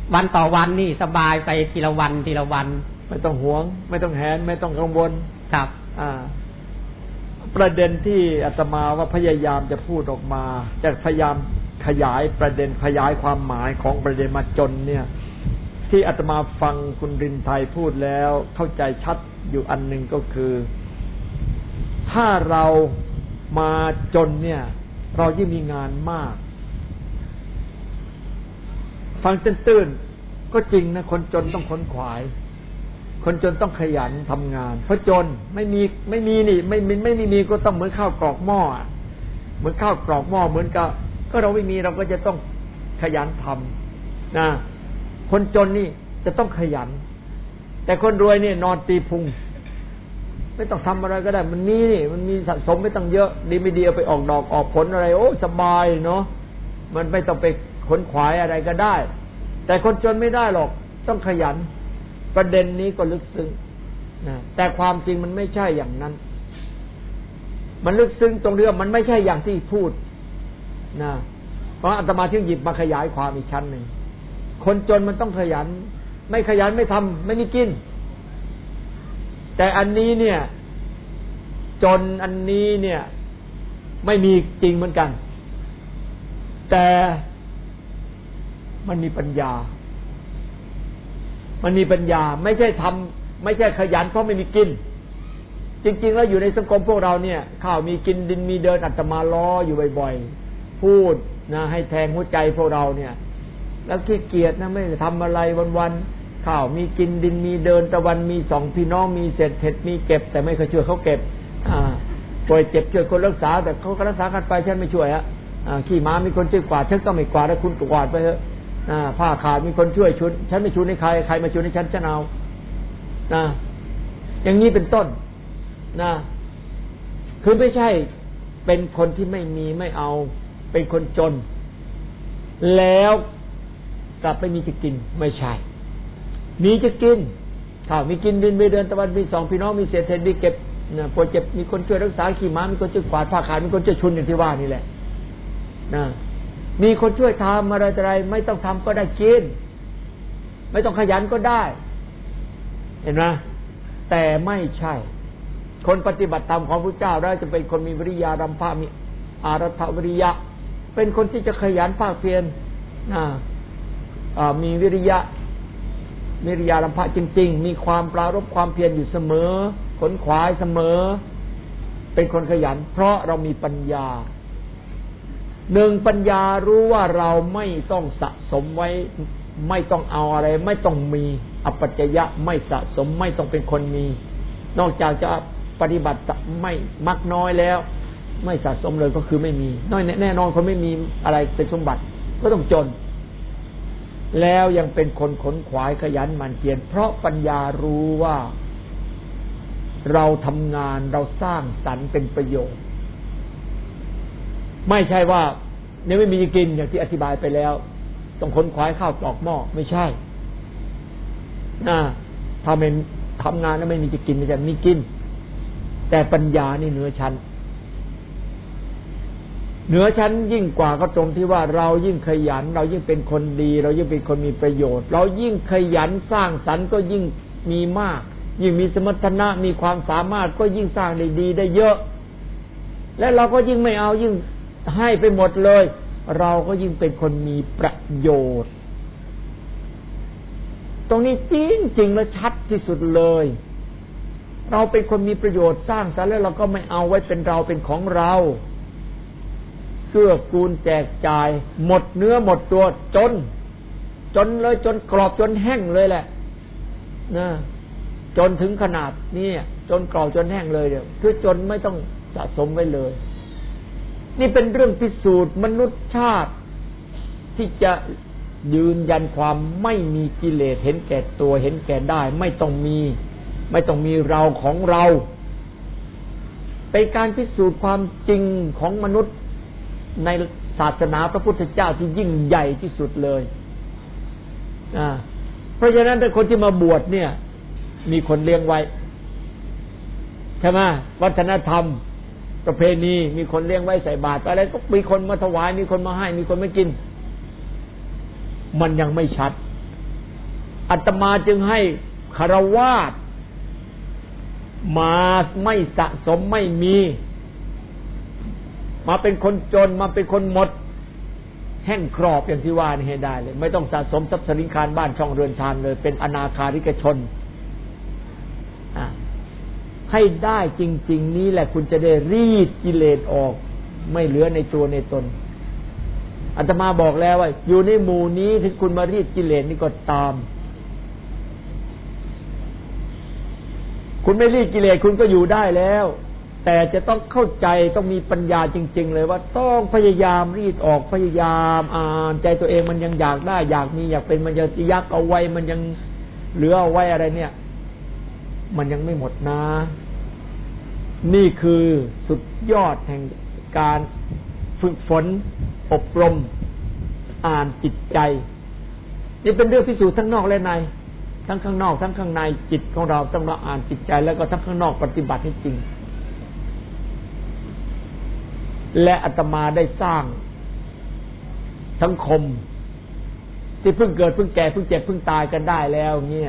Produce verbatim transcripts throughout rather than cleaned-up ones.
วันต่อวันนี่สบายไปทีละวันทีละวันไม่ต้องหวงไม่ต้องแหนไม่ต้องกังวลครับอ่าประเด็นที่อาตมาว่าพยายามจะพูดออกมาจะพยายามขยายประเด็นขยายความหมายของประเด็นมาจนเนี่ยที่อาตมาฟังคุณรินไทยพูดแล้วเข้าใจชัดอยู่อันหนึ่งก็คือถ้าเรามาจนเนี่ยเรายิ่งมีงานมากฟังตื้นๆก็จริงนะคนจนต้องขนขวายคนจนต้องขยันทำงานเพราะจนไม่มีไม่มีนี่ไม่ไม่ไม่มีก็ต้องเหมือนข้าวกรอกหม้อเหมือนข้าวกรอกหม้อเหมือนกับก็เราไม่มีเราก็จะต้องขยันทำนะคนจนนี่จะต้องขยันแต่คนรวยนี่นอนตีพุงไม่ต้องทำอะไรก็ได้มันมีนี่มันมีสะสมไม่ต้องเยอะดีไม่ดีเอาไปออกดอกออกผลอะไรโอ้สบายเนาะมันไม่ต้องไปขนขวายอะไรก็ได้แต่คนจนไม่ได้หรอกต้องขยันประเด็นนี้ก็ลึกซึ้งนะแต่ความจริงมันไม่ใช่อย่างนั้นมันลึกซึ้งตรงที่ว่ามันไม่ใช่อย่างที่พูดนะเพราะอาตมาถึงหยิบมาขยายความอีกชั้นหนึ่งคนจนมันต้องขยันไม่ขยันไม่ทำไม่มีกินแต่อันนี้เนี่ยจนอันนี้เนี่ยไม่มีจริงเหมือนกันแต่มันมีปัญญามันมีปัญญาไม่ใช่ทำไม่ใช่ขยันเพราะไม่มีกินจริงๆแล้วอยู่ในสังคมพวกเราเนี่ยข้าวมีกินดินมีเดินอาตมาล้ออยู่บ่อยๆพูดนะให้แทงหัวใจพวกเราเนี่ยแล้วขี้เกียจนะไม่ได้ทำอะไรวันๆข้าวมีกินดินมีเดินตะวันมีสองพี่น้องมีเศษเห็ดมีเก็บแต่ไม่เคยช่วยเขาเก็บอ่าป่วยเจ็บช่วยคนรักษาแต่เขาก็รักษากันไปฉันไม่ช่วยอ่ะอ่าขี้ม้ามีคนช่วยกวาดฉันก็ไม่กวาดแล้วคุณกวาดไปเถอะอ่าผ้าขาดมีคนช่วยชุดฉันไม่ชุดให้ใครใครมาชุดให้ฉันฉันเอานะอย่างนี้เป็นต้นนะคือไม่ใช่เป็นคนที่ไม่มีไม่เอาเป็นคนจนแล้วกลับไปมีจะกินไม่ใช่มีจะกินถ้ามีกินดินมีเดินตะวันมีสองพี่น้องมีเศษเศษมีเก็บนะปวดเจ็บมีคนช่วยรักษาขี่ม้ามีคนช่วยกวาดผ้าขาดมีคนช่วยชุนอย่างที่ว่านี่แหละนะมีคนช่วยทำอะไรอะไรไม่ต้องทำก็ได้กินไม่ต้องขยันก็ได้เห็นไหมแต่ไม่ใช่คนปฏิบัติธรรมของพระเจ้าได้จะเป็นคนมีวิริยะรัมภะมีอารัฐวิริยะเป็นคนที่จะขยันภาคเพียรนะมีวิริยะวิริยะรัมภะจริงๆมีความปรารภความเพียรอยู่เสมอขนขวายเสมอเป็นคนขยันเพราะเรามีปัญญาหนึ่งปัญญารู้ว่าเราไม่ต้องสะสมไว้ไม่ต้องเอาอะไรไม่ต้องมีอปัจจยะไม่สะสมไม่ต้องเป็นคนมีนอกจากจะปฏิบัติไม่มักน้อยแล้วไม่สะสมเลยก็คือไม่มีน้อยแน่นอนคนไม่มีอะไรเป็นสมบัติก็ต้องจนแล้วยังเป็นคนขนขวายขยันหมั่นเพียรเพราะปัญญารู้ว่าเราทำงานเราสร้างสรรค์เป็นประโยชน์ไม่ใช่ว่าเนี่ยไม่มีกินอย่างที่อธิบายไปแล้วต้องขนขวายข้าวตอกหม้อไม่ใช่นะถ้าเป็นทำงานแล้วไม่มีจะกินไม่ใช่มีกินแต่ปัญญานี่เหนือชั้นเหนือชั้นยิ่งกว่าก็ตรงที่ว่าเรายิ่งขยันเรายิ่งเป็นคนดีเรายิ่งเป็นคนมีประโยชน์เรายิ่งขยันสร้างสรรค์ก็ยิ่งมีมากยิ่งมีสมรรถนะมีความสามารถก็ยิ่งสร้างได้ดีได้เยอะและเราก็ยิ่งไม่เอายิ่งให้ไปหมดเลยเราก็ยิ่งเป็นคนมีประโยชน์ตรงนี้จริงจริงและชัดที่สุดเลยเราเป็นคนมีประโยชน์สร้างสรรค์แล้วเราก็ไม่เอาไว้เป็นเราเป็นของเราเกื้อกูลแจกจ่ายหมดเนื้อหมดตัวจนจนเลยจนกรอบจนแห้งเลยแหละนะจนถึงขนาดนี้จนกรอบจนแห้งเลยเดี๋ยวคือจนไม่ต้องสะสมไว้เลยนี่เป็นเรื่องพิสูจน์มนุษยชาติที่จะยืนยันความไม่มีกิเลสเห็นแก่ตัวเห็นแก่ได้ไม่ต้องมีไม่ต้องมีเราของเราเป็นการพิสูจน์ความจริงของมนุษย์ในศาสนาพระพุทธเจ้าที่ยิ่งใหญ่ที่สุดเลยอ่าเพราะฉะนั้นถ้าคนที่มาบวชเนี่ยมีคนเลี้ยงไว้ใช่ไหมวัฒนธรรมประเพณีมีคนเลี้ยงไว้ใส่บาตรอะไรก็มีคนมาถวายมีคนมาให้มีคนมากินมันยังไม่ชัดอาตมาจึงให้คฤหัสถ์มาไม่สะสมไม่มีมาเป็นคนจนมาเป็นคนหมดแห้งครอบอย่างที่ว่านี่ให้ได้เลยไม่ต้องสะสมทรัพย์สินคารบ้านช่องเรือนชานเลยเป็นอนาคาริกชนให้ได้จริงๆนี้แหละคุณจะได้รีดกิเลสออกไม่เหลือในตัวในตนอาตมาบอกแล้วว่าอยู่ในหมู่นี้ถึงคุณมารีดกิเลสนี่ก็ตามคุณไม่รีดกิเลสคุณก็อยู่ได้แล้วแต่จะต้องเข้าใจต้องมีปัญญาจริงๆเลยว่าต้องพยายามรีดออกพยายามอ่านใจตัวเองมันยังอยากได้อยากมีอยากเป็นมันยังยักเอาไว้มันยังเหลือเอาไว้อะไรเนี่ยมันยังไม่หมดนะนี่คือสุดยอดแห่งการฝึกฝนอบรมอ่านจิตใจนี่เป็นเรื่องพิสูจน์ทั้งนอกและในทั้งข้างนอกทั้งข้างในจิตของเราต้องมาอ่านจิตใจแล้วก็ทั้งข้างนอกปฏิบัติให้จริงและอาตมาได้สร้างสังคมที่เพิ่งเกิดเพิ่งแก่เพิ่งเจ็บเพิ่งตายกันได้แล้วเนี่ย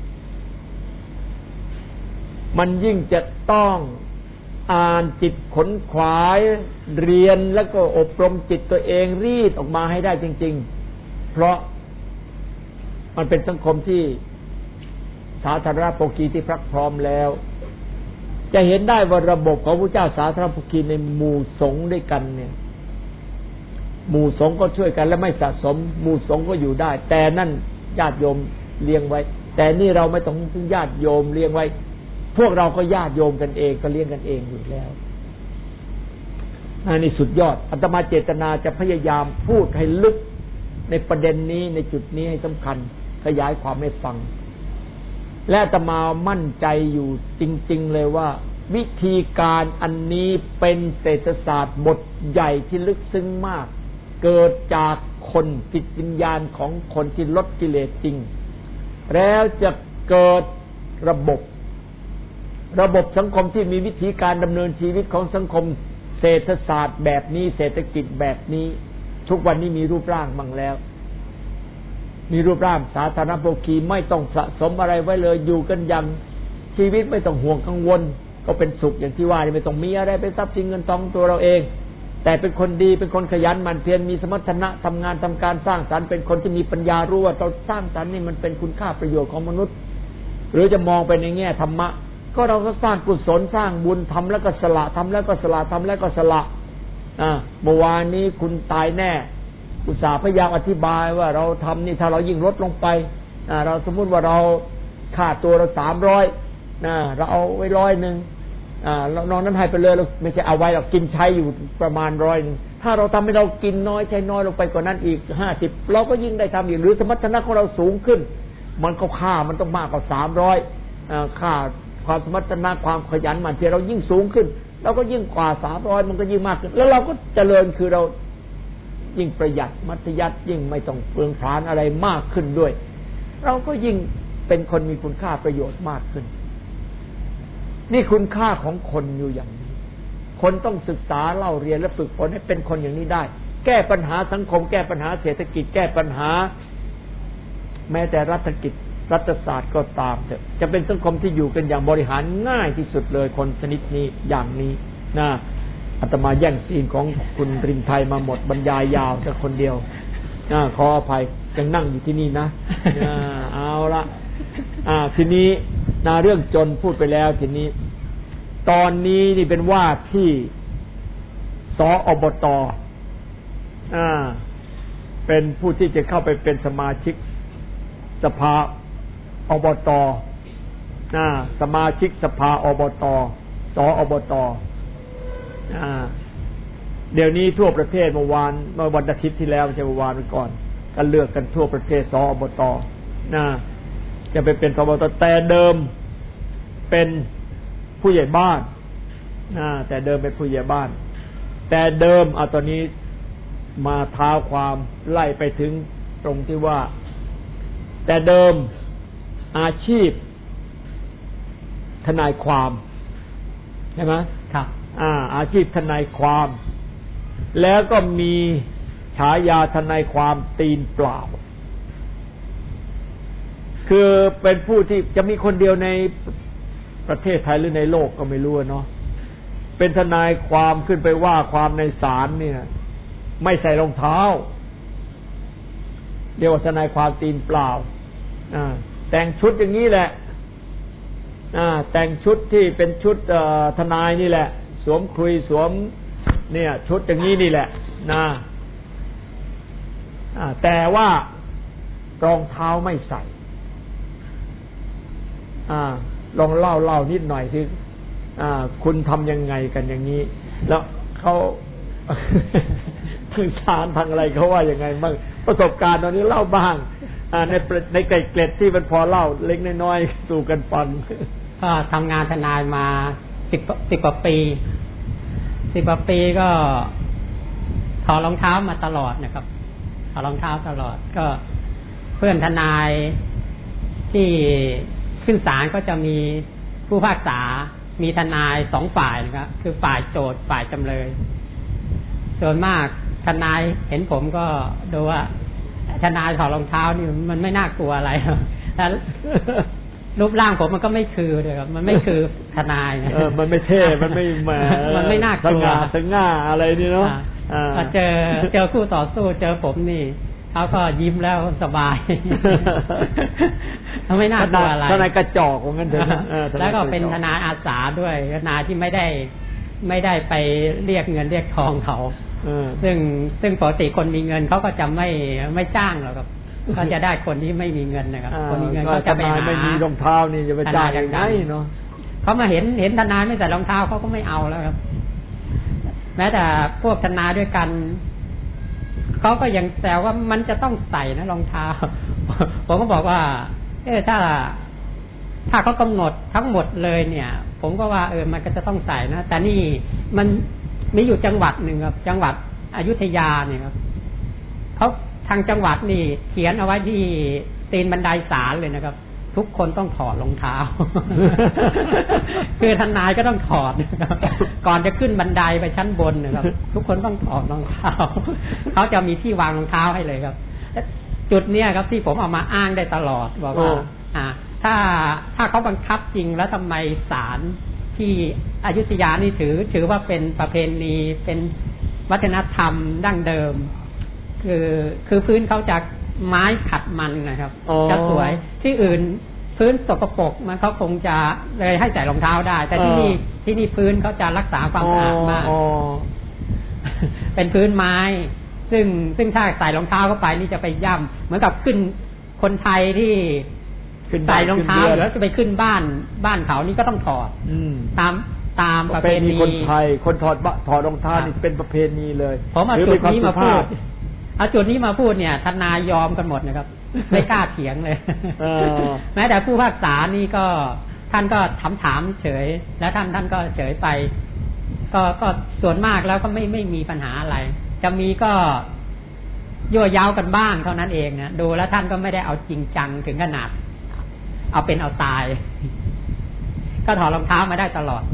มันยิ่งจะต้องอ่านจิตขนขวายเรียนแล้วก็อบรมจิตตัวเองรีดออกมาให้ได้จริงๆเพราะมันเป็นสังคมที่สาธารณโภคีที่พรักพร้อมแล้วจะเห็นได้ว่าระบบของพระเจ้าสาธารณโภคีในหมู่สงฆ์ด้วยกันเนี่ยหมู่สงฆ์ก็ช่วยกันและไม่สะสมหมู่สงฆ์ก็อยู่ได้แต่นั่นญาติโยมเลี้ยงไว้แต่นี่เราไม่ต้องถึงญาติโยมเลี้ยงไว้พวกเราก็ญาติโยมกันเองก็เลี้ยงกันเองอยู่แล้วนี่สุดยอดอาตมาเจตนาจะพยายามพูดให้ลึกในประเด็นนี้ในจุดนี้ให้สำคัญขยายความให้ฟังและอาตมามั่นใจอยู่จริงๆเลยว่าวิธีการอันนี้เป็นเศรษฐศาสตร์บทใหญ่ที่ลึกซึ้งมากเกิดจากคนจิตวิญญาณของคนที่ลดกิเลสจริงแล้วจะเกิดระบบระบบสังคมที่มีวิธีการดำเนินชีวิตของสังคมเศรษฐศาสตร์แบบนี้เศรษฐกิจแบบนี้ทุกวันนี้มีรูปร่างบ้างแล้วมีรูปร่างสาธารณโภคีไม่ต้องสะสมอะไรไว้เลยอยู่กันอย่างชีวิตไม่ต้องห่วงกังวลก็เป็นสุขอย่างที่ว่านี่ไม่ต้องมีอะไรเป็นทรัพย์สินเงินทองตัวเราเองแต่เป็นคนดีเป็นคนขยันหมั่นเพียรมีสมรรถนะทำงานทำการสร้างสรรค์เป็นคนที่มีปัญญารู้ว่าเราสร้างสรรค์นี่มันเป็นคุณค่าประโยชน์ของมนุษย์หรือจะมองไปในแง่ธรรมะก็เราก็สร้างกุศลสร้างบุญทำแล้วก็สละทำแล้วก็สละทำแล้วก็สละอ่าเมื่อวานนี้คุณตายแน่อุตส่าห์พยายามอธิบายว่าเราทำนี่ถ้าเรายิ่งลดลงไปอ่าเราสมมุติว่าเราค่าตัวเราสามร้อยนะเราเอาไว้ร้อยหนึ่งอ่าเรานอนนั้นให้ไปเลยเราไม่ใช่เอาไว้เรากินใช้อยู่ประมาณร้อยนึงถ้าเราทำให้เรากินน้อยใช้น้อยลงไปกว่านั้นอีกห้าสิบเราก็ยิ่งได้ทำอีกหรือสมรรถนะของเราสูงขึ้นมันก็ค่ามันต้องมากกว่าสามร้อยอ่าค่าความสมรรถนะความขยันหมั่นเพียรเรายิ่งสูงขึ้นเราก็ยิ่งกว่าสามร้อยมันก็ยิ่งมากขึ้นแล้วเราก็เจริญคือเรายิ่งประหยัดมัธยัสถ์ยิ่งไม่ต้องเปลืองผลาญอะไรมากขึ้นด้วยเราก็ยิ่งเป็นคนมีคุณค่าประโยชน์มากขึ้นนี่คุณค่าของคนอยู่อย่างนี้คนต้องศึกษาเล่าเรียนและฝึกฝนให้เป็นคนอย่างนี้ได้แก้ปัญหาสังคมแก้ปัญหาเศรษฐกิจแก้ปัญหาแม้แต่รัฐกิจรัฐศาสตร์ก็ตามเถอะจะเป็นสังคมที่อยู่กันอย่างบริหารง่ายที่สุดเลยคนชนิดนี้อย่างนี้นะอาตมาแย่งซีนของคุณรินไทยมาหมดบรรยายยาวแต่คนเดียวอ่าขออภัยยังนั่งอยู่ที่นี่นะอ่าเอาละอ่าทีนี้นาเรื่องจนพูดไปแล้วทีนี้ตอนนี้นี่เป็นว่าที่สอบต.อ่าเป็นผู้ที่จะเข้าไปเป็นสมาชิกสภาอบต.อ่าสมาชิกสภาอบต.สอบต.อ่าเดี๋ยวนี้ทั่วประเทศเมื่อวานเมื่อวันอาทิตย์ที่แล้วไม่ใช่เมื่อวานก่อนก็เลือกกันทั่วประเทศสอบต.นะจะไปเป็นสอบต.แต่เดิมเป็นผู้ใหญ่บ้านนะแต่เดิมเป็นผู้ใหญ่บ้านแต่เดิมเอาตอนนี้มาท้าความไล่ไปถึงตรงที่ว่าแต่เดิมอาชีพทนายความใช่ไหมครับอ่าอาชีพทนายความแล้วก็มีฉายาทนายความตีนเปล่าคคือเป็นผู้ที่จะมีคนเดียวในประเทศไทยหรือในโลกก็ไม่รู้เนาะเป็นทนายความขึ้นไปว่าความในศาลเนี่ยไม่ใส่รองเท้าเรียกว่าทนายความตีนเปล่าแต่งชุดอย่างนี้แหละแต่งชุดที่เป็นชุดทนายนี่แหละสวมคลุยสวมเนี่ยชุดอย่างนี้นี่แหละนะแต่ว่ารองเท้าไม่ใส่ลองเล่าเล่านิดหน่อยที่คุณทำยังไงกันอย่างนี้แล้วเขาทางศาลทางอะไรเขาว่ายังไงบ้างประสบการณ์ตอนนี้เล่าบ้างในในไกลเกล็ดที่มันพอเล่าเล็กน้อยๆสู่กันฟังก็ทำงานทนายมาสิบสิบกว่าปีสิบกว่าปีก็ถอดรองเท้ามาตลอดนะครับถอดรองเท้าตลอดก็เพื่อนทนายที่ขึ้นศาลก็จะมีผู้พิพากษามีทนายสองฝ่ายนะครับคือฝ่ายโจทย์ฝ่ายจำเลยส่วนมากทนายเห็นผมก็ดูว่าทนายถอดรองเท้านี่มันไม่น่ากลัวอะไรแล้วรูปร่างผมมันก็ไม่คือเลยครับมันไม่คือทนายเออมันไม่เท่มันไม่แหมมันไม่น่ากลัวสง่าอะไรนี่เนาะเจอเจอคู่ต่อสู้เจอผมนี่เขาก็ยิ้มแล้วสบายเขาไม่น่ากลัวอะไรทนายกระจอกของกันเถอะแล้วก็เป็นทนายอาสาด้วยทนายที่ไม่ได้ไม่ได้ไปเรียกเงินเรียกทองเขาซึ่งซึ่งปกติคนมีเงินเขาก็จะไม่ไม่จ้างหรอกครับก็จะได้คนที่ไม่มีเงินนะครับคนมีเงินก็จะไปหาไม่มีรองเท้านี่จะไปจ้างยังไงเนาะเขามาเห็นเห็นทนายไม่ใส่รองเท้าเขาก็ไม่เอาแล้วครับแม้แต่พวกทนายด้วยกันเขาก็ยังแซวว่ามันจะต้องใส่นะรองเท้าผมก็บอกว่าเออถ้าถ้าเขากำหนดทั้งหมดเลยเนี่ยผมก็ว่าเออมันก็จะต้องใส่นะแต่นี่มันมีอยู่จังหวัดหนึ่งครับจังหวัดอยุธยาเนี่ยครับเขาทางจังหวัดนี่เขียนเอาไว้ที่ตีนบันไดศาลเลยนะครับทุกคนต้องถอดรองเท้า คือทนายก็ต้องถอดนะครับก่อนจะขึ้นบันไดไปชั้นบนนะครับทุกคนต้องถอดรองเท้าเขาจะมีที่วางรองเท้าให้เลยครับจุดเนี้ยครับที่ผมเอามาอ้างได้ตลอดบอกว่าอ่าถ้าถ้าเขาบังคับจริงแล้วทำไมศาลที่อยุธยานี่ถือถือว่าเป็นประเพณีเป็นวัฒนธรรมดั้งเดิมคือคือพื้นเขาจะไม้ขัดมันนะครับจะสวยที่อื่นพื้นสกปรกมันเขาคงจะเลยให้ใส่รองเท้าได้แต่ที่นี่ที่นี่พื้นเขาจะรักษาความสะอาดมากเป็นพื้นไม้ซึ่งซึ่งถ้าใส่รองเท้าเข้าไปนี่จะไปย่ำเหมือนกับขึ้นคนไทยที่ใส่รองเท้าแล้วจะไปขึ้นบ้านบ้านเขานี่ก็ต้องถอดตามตามประเพณีคนไทยคนถอดถอดรองเท้านี่เป็นประเพณีเลยผมเอาจุดนี้มาพูดเอาจุดนี้มาพูดเนี่ยทนายยอมกันหมดนะครับไม่กล้าเถียงเลยแม้แต่ผู้พิพากษานี่ก็ท่านก็ถามถามเฉยแล้วท่านท่านก็เฉยไปก็ก็ส่วนมากแล้วก็ไม่ไม่มีปัญหาอะไรจะมีก็ยั่วยาวกันบ้างเท่านั้นเองนะดูแล้วท่านก็ไม่ได้เอาจริงจังถึงขนาดเอาเป็นเอาตายก็ถอดรองเท้ามาได้ตลอด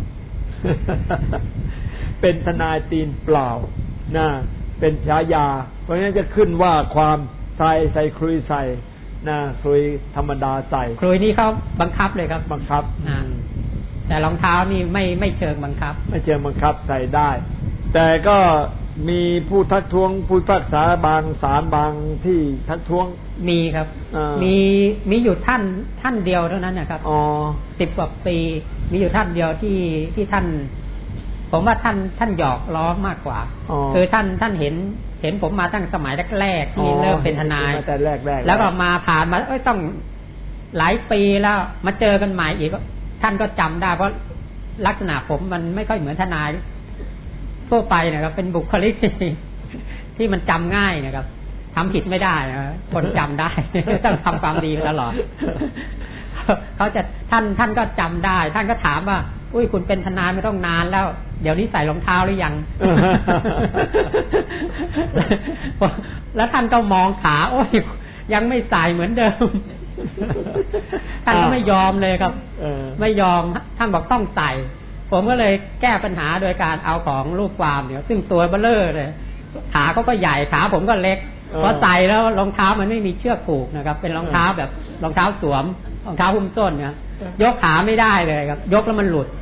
เป็นทนายตีนเปล่านะเป็นฉายาเพราะฉะนั้นจะขึ้นว่าความใส่ใส่คลุยใส่นะคลุยธรรมดาใส่คลุยนี่เขาบังคับเลยครับบังคับแต่รองเท้านี่ไม่ไม่เชิงบังคับไม่เชิงบังคับใส่ได้ แต่ก็มีผู้ทักท้วงผู้พิพากษาบางศาลบางที่ทักท้วงมีครับมีมีอยู่ท่านท่านเดียวเท่านั้นนะครับอ๋อสิบกว่าปีมีอยู่ท่านเดียวที่ที่ท่านผมว่าท่านท่านหยอกล้อมากกว่าคือท่านท่านเห็นเห็นผมมาตั้งสมัยแรกๆที่เริ่มเป็นทนายแล้วก็มาผ่านมาเอ้ยต้องหลายปีแล้วมาเจอกันใหม่อีกท่านก็จำได้เพราะลักษณะผมมันไม่ค่อยเหมือนทนายทั่วไปนะครับเป็นบุคลิกที่มันจำง่ายนะครับทำผิดไม่ได้นะคนจำได้ต้องทำความดีตลอดเขาจะท่านท่านก็จำได้ท่านก็ถามว่าอุ้ยคุณเป็นทนายไม่ต้องนานแล้วเดี๋ยวนี้ใส่รองเท้าหรือยัง แล้วท่านก็มองขาโอ้ยยังไม่ใส่เหมือนเดิมท่านก็ไม่ยอมเลยครับไม่ยอมท่านบอกต้องใส่ผมก็เลยแก้ปัญหาโดยการเอาของลูกความเนี่ยซึ่งตัวเบลเลอร์เลยขาเขาก็ใหญ่ขาผมก็เล็กพอใส่แล้วรองเท้ามันไม่มีเชือกผูกนะครับเป็นรองเท้าแบบรองเท้าสวมรองเท้าหุ้มส้นเนี่ยยกขาไม่ได้เลยครับยกแล้วมันหลุด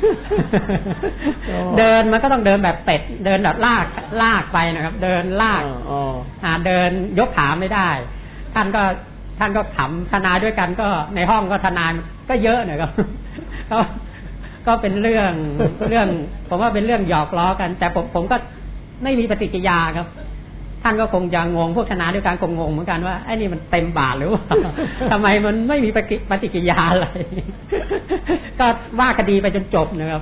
เดินมันก็ต้องเดินแบบเป็ดเดินแบบลากลากไปนะครับเดินลากอ่าเดินยกขาไม่ได้ท่านก็ท่านก็ขำทนายด้วยกันก็ในห้องก็ทนายก็เยอะหน่อยครับก็ก็เป็นเรื่องเรื่องผมว่าเป็นเรื่องหยอกล้อกันแต่ผมผมก็ไม่มีปฏิกิริยาครับท่านก็คงจะงงพวกทนายด้วยกันคงงงเหมือนกันว่าไอ้นี่มันเต็มบาทหรือว่าทำไมมันไม่มีปฏิกิริยาอะไรก็ว่าคดีไปจนจบนะครับ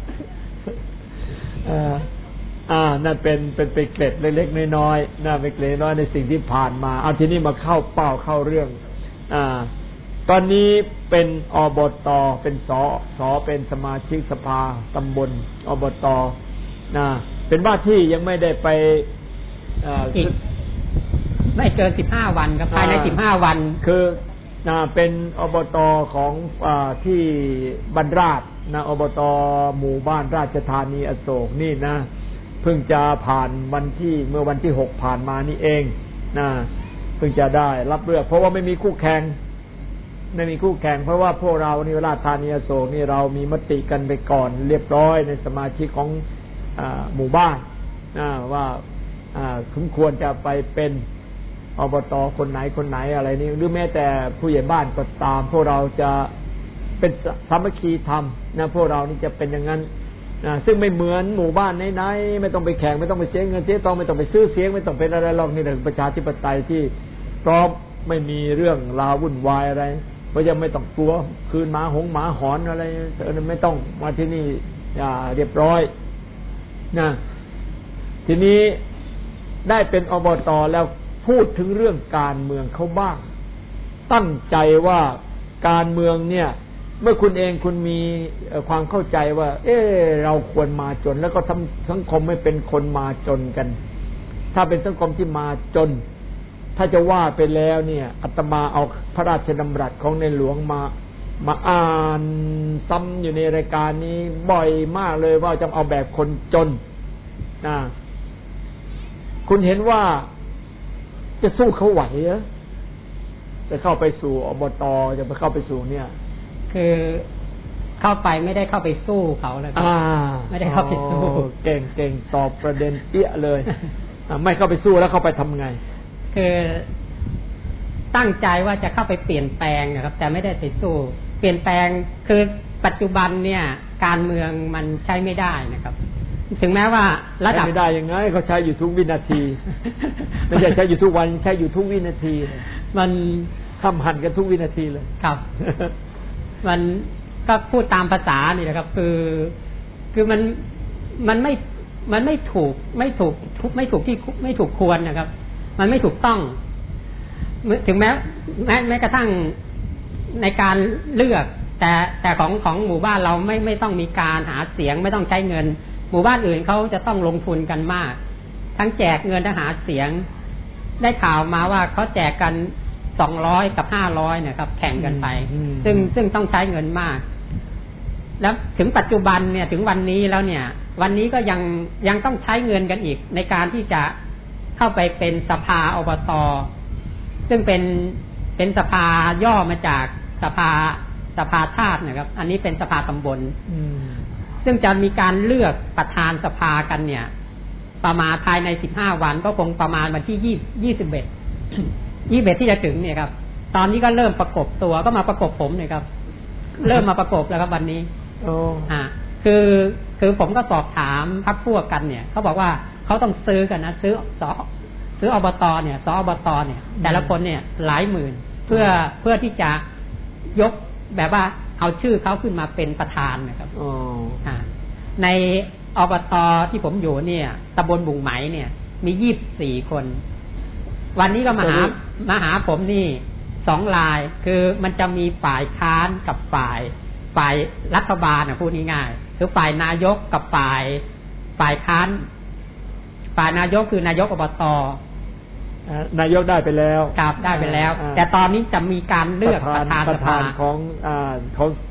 อ่าอ่านั่นเป็นเป็นเป็นเกร็ดเล็กๆน้อยๆน่าเป็นเกร็ดน้อยในสิ่งที่ผ่านมาเอาทีนี้มาเข้าเป้าเข้าเรื่องอ่าตอนนี้เป็นอบต.เป็นสสเป็นสมาชิกสภาตำบลอบต.นะเป็นว่าที่ยังไม่ได้ไปอีกไม่เกินสิบห้าวันครับภายในสิบห้าวันคือนะเป็นอบต.ของอที่บรรราชนะอบต.หมู่บ้านราชธานีอโศกนี่นะเพิ่งจะผ่านวันที่เมื่อวันที่หกผ่านมานี่เองนะเพิ่งจะได้รับเลือกเพราะว่าไม่มีคู่แข่งไม่มีคู่แข่งเพราะว่าพวกเรานี่ราชธานีอโศกนี่เรามีมติกันไปก่อนเรียบร้อยในสมาชิกของหมู่บ้านนะว่าสมควรจะไปเป็นอบต.คนไหนคนไหนอะไรนี่หรือแม้แต่ผู้ใหญ่บ้านก็ตามพวกเราจะเป็นสามัคคีธรรมนะพวกเรานี่จะเป็นอย่างนั้นนะซึ่งไม่เหมือนหมู่บ้านไหนๆไม่ต้องไปแข่งไม่ต้องไปเสียเงินเสียทองไม่ต้องไปซื้อเสียงไม่ต้องเป็นอะไรหรอกนี่แหละประชาธิปไตยที่พร้อมไม่มีเรื่องราววุ่นวายอะไรเพราะยังไม่ต้องกลัวคืนหมาหงหมาหอนอะไรไม่ต้องมาที่นี่อย่าเรียบร้อยนะทีนี้ได้เป็นอบต.แล้วพูดถึงเรื่องการเมืองเขาบ้างตั้งใจว่าการเมืองเนี่ยเมื่อคุณเองคุณมีความเข้าใจว่าเออเราควรมาจนแล้วก็ทำสังคมไม่เป็นคนมาจนกันถ้าเป็นสังคมที่มาจนถ้าจะว่าไปแล้วเนี่ยอาตมาเอาพระราชดำรัสของในหลวงมามาอ่านซ้ำอยู่ในรายการนี้บ่อยมากเลยว่าจะเอาแบบคนจนนะคุณเห็นว่าจะสู้เขาไหวเหรอจะเข้าไปสู่อบต.จะไปเข้าไปสู่เนี่ยคือเข้าไปไม่ได้เข้าไปสู้เขาเลยไม่ได้เข้าไปสู้เก่งเก่งตอบประเด็นเปี้ยเลยไม่เข้าไปสู้แล้วเข้าไปทำไงคือตั้งใจว่าจะเข้าไปเปลี่ยนแปลงนะครับแต่ไม่ได้ไปสู้เปลี่ยนแปลงคือปัจจุบันเนี่ยการเมืองมันใช้ไม่ได้นะครับถึงแม้ว่าระดับไม่ได้ยังไงเขาใช้อยู่ทุกวินาทีไม่ใช่ใช้อยู่ทุกวันใช้อยู่ทุกวินาทีมันทำหันกันทุกวินาทีเลยครับมันก็พูดตามภาษานี่นะครับคือคือมันมันไม่มันไม่ถูกไม่ถูกไม่ถูกที่ไม่ถูกควรนะครับมันไม่ถูกต้องถึงแม้แม้แม้กระทั่งในการเลือกแต่แต่ของของหมู่บ้านเราไม่ไม่ต้องมีการหาเสียงไม่ต้องใช้เงินหมู่บ้านอื่นเขาจะต้องลงทุนกันมากทั้งแจกเงินและหาเสียงได้ข่าวมาว่าเขาแจกกันสองร้อยกับห้าร้อยเนี่ยครับแข่งกันไปซึ่งซึ่งต้องใช้เงินมากแล้วถึงปัจจุบันเนี่ยถึงวันนี้แล้วเนี่ยวันนี้ก็ยังยังต้องใช้เงินกันอีกในการที่จะเข้าไปเป็นสภาอบต.ซึ่งเป็นเป็นสภาย่อมาจากสภาสภาธาตุนะครับอันนี้เป็นสภาตำบลซึ่งจะมีการเลือกประธานสภากันเนี่ยประมาณภายในสิบห้าวันก็คงประมาณวันที่ยี่ยี่สิบเอ็ดยี่สิบเอ็ดที่จะถึงเนี่ยครับตอนนี้ก็เริ่มประกบตัวก็มาประกบผมเนี่ยครับเริ่มมาประกบแล้วครับวันนี้โอ้อ่าคือคือผมก็สอบถามพรรคพวกกันเนี่ยเขาบอกว่าเขาต้องซื้อกันนะซื้อสอซื้ออบต.เนี่ยสอบต.เนี่ยแต่ละคนเนี่ยหลายหมื่นเพื่อเพื่อที่จะยกแบบว่าเอาชื่อเขาขึ้นมาเป็นประธานนะครับอ๋ออ่าในอบต.ที่ผมอยู่เนี่ยตำบลบุงไหมเนี่ยมียี่สิบสี่คนวันนี้ก็มาหามาหาผมนี่สองรายคือมันจะมีฝ่ายค้านกับฝ่ายฝ่ายรัฐบาลนะพูดง่ายๆคือฝ่ายนายกกับฝ่ายฝ่ายค้านฝ่ายนายกคือนายกอบต. นายกได้ไปแล้วครับได้ไปแล้วแต่ตอนนี้จะมีการเลือกประธานประธานของอ่าของ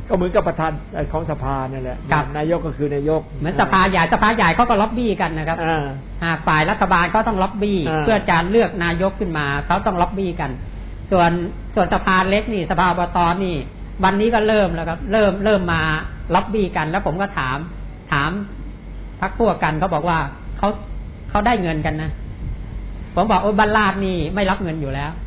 ก็เหมือนกับประธานของสภาเนี่ยแหละนายกก็คือนายกเหมือนสภาใหญ่สภาใหญ่เขาก็ล็อบบี้กันนะครับฝ่ายรัฐบาลก็ต้องล็อบบี้เพื่อจะเลือกนายกขึ้นมาเขาต้องล็อบบี้กันส่วนส่วนสภาเล็กนี่สภาอบตนี่วันนี้ก็เริ่มแล้วครับเริ่มเริ่มมาล็อบบี้กันแล้วผมก็ถามถามพรรคพวกกันเขาบอกว่าเขาเขาได้เงินกันนะผมบอกโอ้บ้านลาดนี่ไม่รับเงินอยู่แล้ว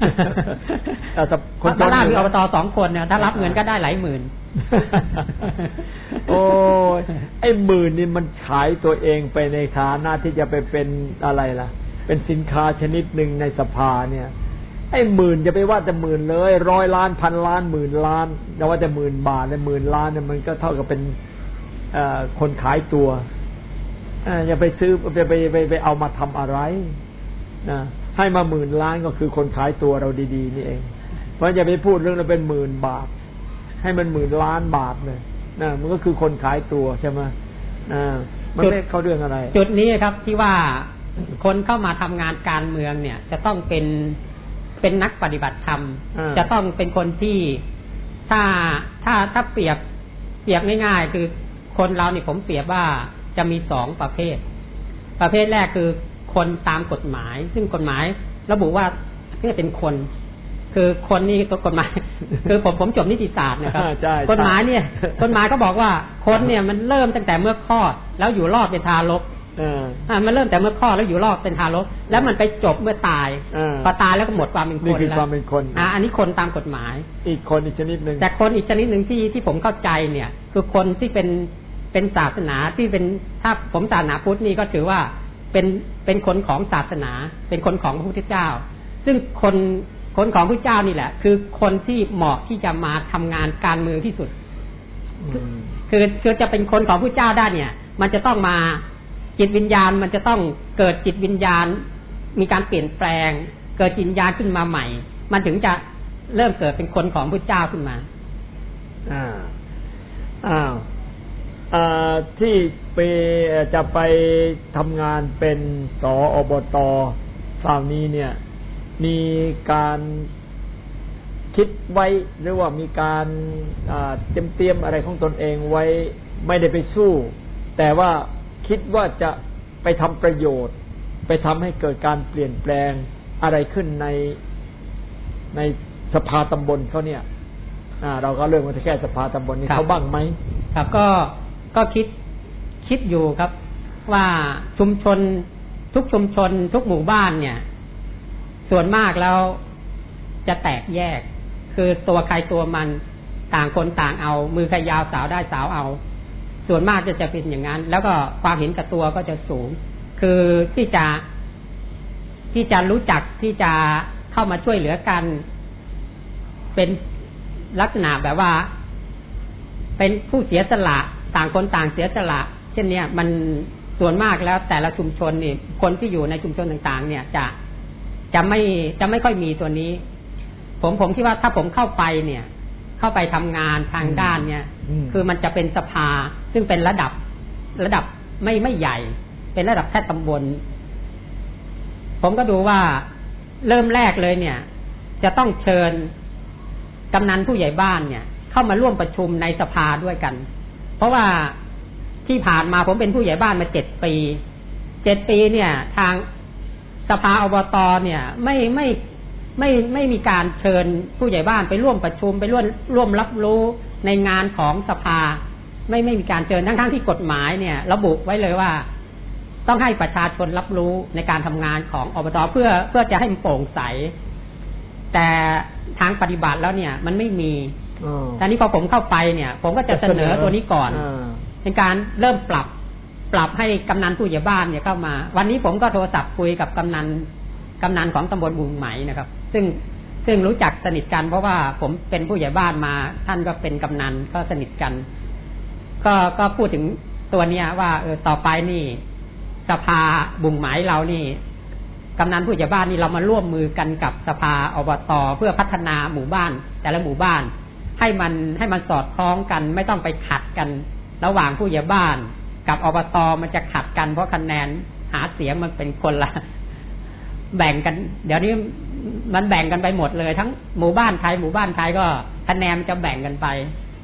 คนบ้านลาดมีอบตสองคนเนี่ยถ้ารับเงินก็ได้หลายหมื่นโอ้ไอ้หมื่นนี่มันขายตัวเองไปในฐานะที่จะไปเป็นอะไรล่ะเป็นสินค้าชนิดหนึ่งในสภาเนี่ยไอ้หมื่นจะไปว่าแต่หมื่นเลยร้อยล้านพันล้านหมื่นล้านจะว่าแต่หมื่นบาทและหมื่นล้านเนี่ยมันก็เท่ากับเป็นคนขายตัวอย่าไปซื้อไปไปไปไปเอามาทำอะไรนะให้มาหมื่นล้านก็คือคนขายตัวเราดีๆนี่เองเพราะอย่าไปพูดเรื่องเราเป็นหมื่นบาทให้มันหมื่นล้านบาทเลยนะมันก็คือคนขายตัวใช่ไหมนะมันไม่เข้าเรื่องอะไรจุดนี้ครับที่ว่าคนเข้ามาทำงานการเมืองเนี่ยจะต้องเป็นเป็นนักปฏิบัติธรรมจะต้องเป็นคนที่ถ้าถ้าถ้าเปรียบเปรียบง่ายๆคือคนเราเนี่ยผมเปรียบว่าจะมีสองประเภทประเภทแรกคือคนตามกฎหมายซึ่งกฎหมายระบุว่าเพื่อเป็นคนคือคนนี่ตัวกฎหมายคือผมผมจบนิติศาสตร์นะครับกฎหมายเนี่ยกฎหมายก็บอกว่าคนเนี่ยมันเริ่มตั้งแต่เมื่อคลอดแล้วอยู่รอดเป็นทารกอ่ามันเริ่มแต่เมื่อคลอดแล้วอยู่รอดเป็นทารกแล้วมันไปจบเมื่อตายพอตายแล้วก็หมดความเป็นคนแล้วนี่คือความเป็นคนอ่าอันนี้คนตามกฎหมายอีกคนอีกชนิดนึงแต่คนอีกชนิดนึงที่ที่ผมเข้าใจเนี่ยคือคนที่เป็นเป็นศาสนาที่เป็นถ้าผมศาสนาพุทธนี่ก็ถือว่าเป็นเป็นคนของศาสนาเป็นคนของพระพุทธเจ้าซึ่งคนคนของพระพุทธเจ้านี่แหละคือคนที่เหมาะที่จะมาทำงานการเมืองที่สุดคือคือจะเป็นคนของพระพุทธเจ้าได้เนี่ยมันจะต้องมาจิตวิญญาณมันจะต้องเกิดจิตวิญญาณมีการเปลี่ยนแปลงเกิดจิตวิญญาณขึ้นมาใหม่มันถึงจะเริ่มเกิดเป็นคนของพระพุทธเจ้าขึ้นมาอ่าอ้าวที่ไปจะไปทำงานเป็นสอบต.คราวนี้เนี่ยมีการคิดไว้หรือว่ามีการเตรียมเตรียมอะไรของตนเองไว้ไม่ได้ไปสู้แต่ว่าคิดว่าจะไปทำประโยชน์ไปทำให้เกิดการเปลี่ยนแปลงอะไรขึ้นในในสภาตำบลเขาเนี่ยเราก็เรื่องว่าแค่สภาตำบลนี้เขาบ้างไหมครับก็ก็คิดคิดอยู่ครับว่าชุมชนทุกชุมชนทุกหมู่บ้านเนี่ยส่วนมากแล้วจะแตกแยกคือตัวใครตัวมันต่างคนต่างเอามือใครยาวสาวได้สาวเอาส่วนมากจะจะเป็นอย่างนั้นแล้วก็ความเห็นกับตัวก็จะสูงคือที่จะที่จะรู้จักที่จะเข้ามาช่วยเหลือกันเป็นลักษณะแบบว่าเป็นผู้เสียสละต่างคนต่างเสียสละเช่นเนี้ยมันส่วนมากแล้วแต่ละชุมชนนี่คนที่อยู่ในชุมชนต่างๆเนี่ยจะจะไม่จะไม่ค่อยมีตัวนี้ผมผมคิดว่าถ้าผมเข้าไปเนี่ยเข้าไปทำงานทางด้านเนี่ยคือมันจะเป็นสภาซึ่งเป็นระดับระดับไม่ไม่ใหญ่เป็นระดับแค่ตำบลผมก็ดูว่าเริ่มแรกเลยเนี่ยจะต้องเชิญกำนันผู้ใหญ่บ้านเนี่ยเข้ามาร่วมประชุมในสภาด้วยกันเพราะว่าที่ผ่านมาผมเป็นผู้ใหญ่บ้านมาเจ็ดปีเจ็ดปีเนี่ยทางสภาอบต.เนี่ยไม่ไม่ไม่ไม่มีการเชิญผู้ใหญ่บ้านไปร่วมประชุมไปร่วมร่วมรับรู้ในงานของสภาไม่ไม่มีการเชิญทั้งทั้งที่กฎหมายเนี่ยระบุไว้เลยว่าต้องให้ประชาชนรับรู้ในการทำงานของอบต.เพื่อเพื่อจะให้มันโปร่งใสแต่ทางปฏิบัติแล้วเนี่ยมันไม่มีตอนนี้พอผมเข้าไปเนี่ยผมก็จะเสนอตัวนี้ก่อนเป็นการเริ่มปรับปรับให้กำนันผู้ใหญ่บ้านเนี่ยเข้ามาวันนี้ผมก็โทรศัพท์คุยกับกำนันกำนันของตำบลบุงไหมนะครับซึ่งซึ่งรู้จักสนิทกันเพราะว่าผมเป็นผู้ใหญ่บ้านมาท่านก็เป็นกำนันก็สนิทกันก็ก็พูดถึงตัวเนี้ยว่าเออต่อไปนี่สภาบุงไหมเรานี่กำนันผู้ใหญ่บ้านนี่เรามาร่วมมือกันกับสภาอบต.เพื่อพัฒนาหมู่บ้านแต่ละหมู่บ้านให้มันให้มันสอดคล้องกันไม่ต้องไปขัดกันระหว่างผู้ใหญ่บ้านกับอบต.มันจะขัดกันเพราะคะแนนหาเสียงมันเป็นคนละแบ่งกันเดี๋ยวนี้มันแบ่งกันไปหมดเลยทั้งหมู่บ้านใครหมู่บ้านใครก็คะแนนจะแบ่งกันไป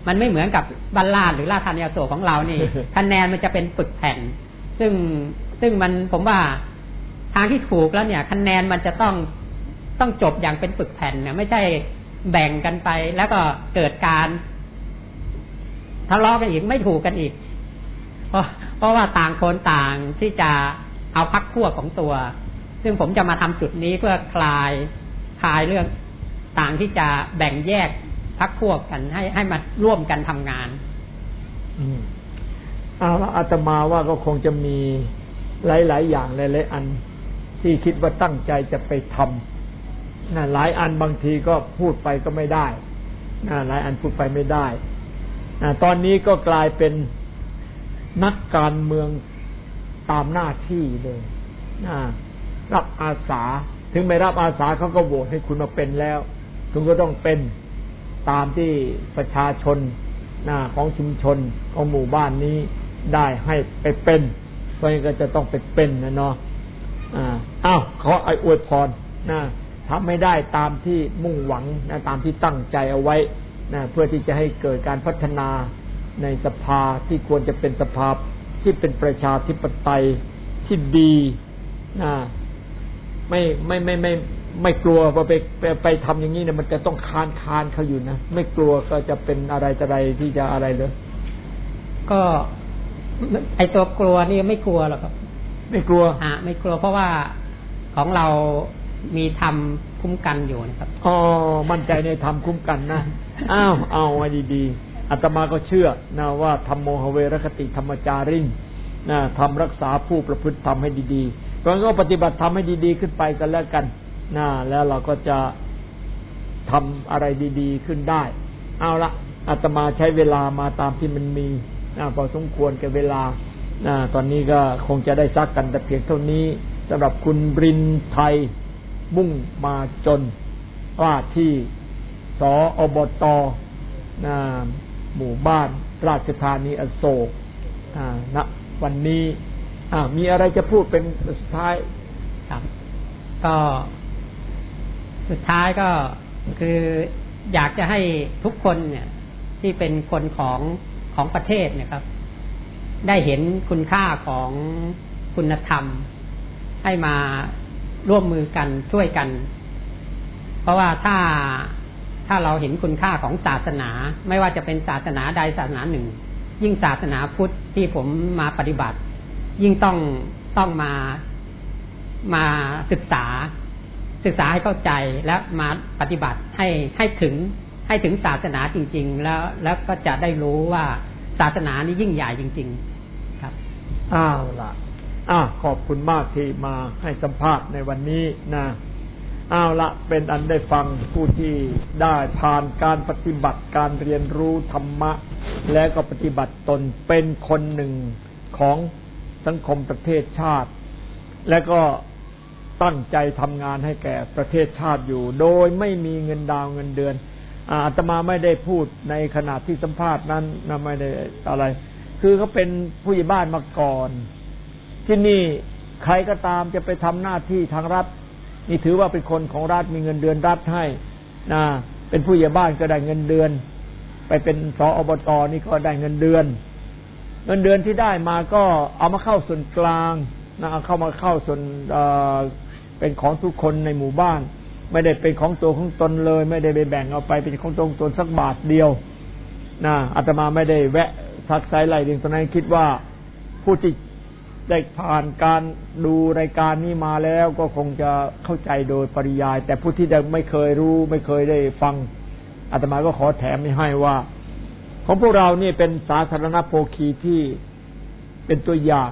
มันไม่เหมือนกับบ้านลาดหรือราชธานีอโศกของเรานี่ คะแนนมันจะเป็นปึกแผ่นซึ่งซึ่งมันผมว่าทางที่ถูกแล้วเนี่ยคะแนนมันจะต้องต้องจบอย่างเป็นปึกแผ่นเนี่ยไม่ใช่แบ่งกันไปแล้วก็เกิดการทะเลาะกันอีกไม่ถูกกันอีกเพราะเพราะว่าต่างคนต่างที่จะเอาพรรคพวกของตัวซึ่งผมจะมาทำจุดนี้เพื่อคลายคลายเรื่องต่างที่จะแบ่งแยกพรรคพวกกันให้ให้มาร่วมกันทำงานอืมเอาละอาตมาว่าก็คงจะมีหลายๆอย่างหลายๆอันที่คิดว่าตั้งใจจะไปทำนะหลายอันบางทีก็พูดไปก็ไม่ได้นะหลายอันพูดไปไม่ได้นะตอนนี้ก็กลายเป็นนักการเมืองตามหน้าที่เลยนะรับอาสาถึงไม่รับอาสาเขาก็โหวตให้คุณมาเป็นแล้วคุณก็ต้องเป็นตามที่ประชาชนนะของชุมชนของหมู่บ้านนี้ได้ให้ไปเป็นเพราะงั้นก็จะต้องไปเป็นนะเนาะอ่าอ้าวขออวยพรนะทำให้ได้ตามที่มุ่งหวังนะตามที่ตั้งใจเอาไว้นะเพื่อที่จะให้เกิดการพัฒนาในสภาที่ควรจะเป็นสภาที่เป็นประชาธิปไตยที่ดีนะไม่ไม่ไม่ไม่ไม่กลัวว่าไปไปไปทำอย่างนี้เนี่ยมันจะต้องคานคานเขาอยู่นะไม่กลัวก็จะเป็นอะไรอะไรที่จะอะไรเลยก็ไอตัวกลัวนี่ไม่กลัวหรอกครับไม่กลัวอ่าไม่กลัวเพราะว่าของเรามีธรรมคุ้มกันอยู่นะครับอ๋อมั่นใจในธรรมคุ้มกันนะอ้าวเอาไว้ดีๆอาตมาก็เชื่อนะว่าธรรมโมหเวรคติธรรมจาริงนะทำรักษาผู้ประพฤติธรรมให้ดีๆเพราะงั้นก็ปฏิบัติธรรมให้ดีๆขึ้นไปกันแล้วกันนะแล้วเราก็จะทำอะไรดีๆขึ้นได้เอาละอาตมาใช้เวลามาตามที่มันมีนะพอสมควรกับเวลานะตอนนี้ก็คงจะได้ซักกันแต่เพียงเท่านี้สำหรับคุณบรินไทยมุ่งมาจนว่าที่สอบตนะหมู่บ้านราชธานีอโศกณวันนี้มีอะไรจะพูดเป็นสุดท้ายครับก็สุดท้ายก็คืออยากจะให้ทุกคนเนี่ยที่เป็นคนของของประเทศเนี่ยครับได้เห็นคุณค่าของคุณธรรมให้มาร่วมมือกันช่วยกัน เพราะว่าถ้าถ้าเราเห็นคุณค่าของศาสนาไม่ว่าจะเป็นศาสนาใดศาสนาหนึ่งยิ่งศาสนาพุทธที่ผมมาปฏิบัติยิ่งต้องต้องมามาศึกษาศึกษาให้เข้าใจและมาปฏิบัติให้ให้ถึงให้ถึงศาสนาจริงๆแล้วแล้วก็จะได้รู้ว่าศาสนานี้ยิ่งใหญ่จริงๆครับอ้าวล่ะอ่ะขอบคุณมากที่มาให้สัมภาษณ์ในวันนี้นะอ้าวละเป็นอันได้ฟังผู้ที่ได้ผ่านการปฏิบัติการเรียนรู้ธรรมะและก็ปฏิบัติตนเป็นคนหนึ่งของสังคมประเทศชาติและก็ตั้งใจทำงานให้แก่ประเทศชาติอยู่โดยไม่มีเงินดาวเงินเดือนอาตมาไม่ได้พูดในขณะที่สัมภาษณ์นั้นนะไม่ได้อะไรคือเขาเป็นผู้ใหญ่บ้านมาก่อนที่นี่ใครก็ตามจะไปทำหน้าที่ทางรัฐนี่ถือว่าเป็นคนของรัฐมีเงินเดือนรัฐให้นะเป็นผู้ใหญ่บ้านก็ได้เงินเดือนไปเป็นสอบตนี่ก็ได้เงินเดือนเงินเดือนที่ได้มาก็เอามาเข้าส่วนกลางนะเอาเข้ามาเข้าส่วนเอ่อเป็นของทุกคนในหมู่บ้านไม่ได้เป็นของตัวของตนเลยไม่ได้ไปแบ่งเอาไปเป็นของตนตนสักบาทเดียวนะอาตมาไม่ได้แวะซักไซไล่เรื่องตรงนั้นคิดว่าผู้ที่ได้ผ่านการดูรายการนี้มาแล้วก็คงจะเข้าใจโดยปริยายแต่ผู้ที่ยังไม่เคยรู้ไม่เคยได้ฟังอาตมาก็ขอแถมให้ว่าของพวกเรานี่เป็นสาธารณโภคีที่เป็นตัวอย่าง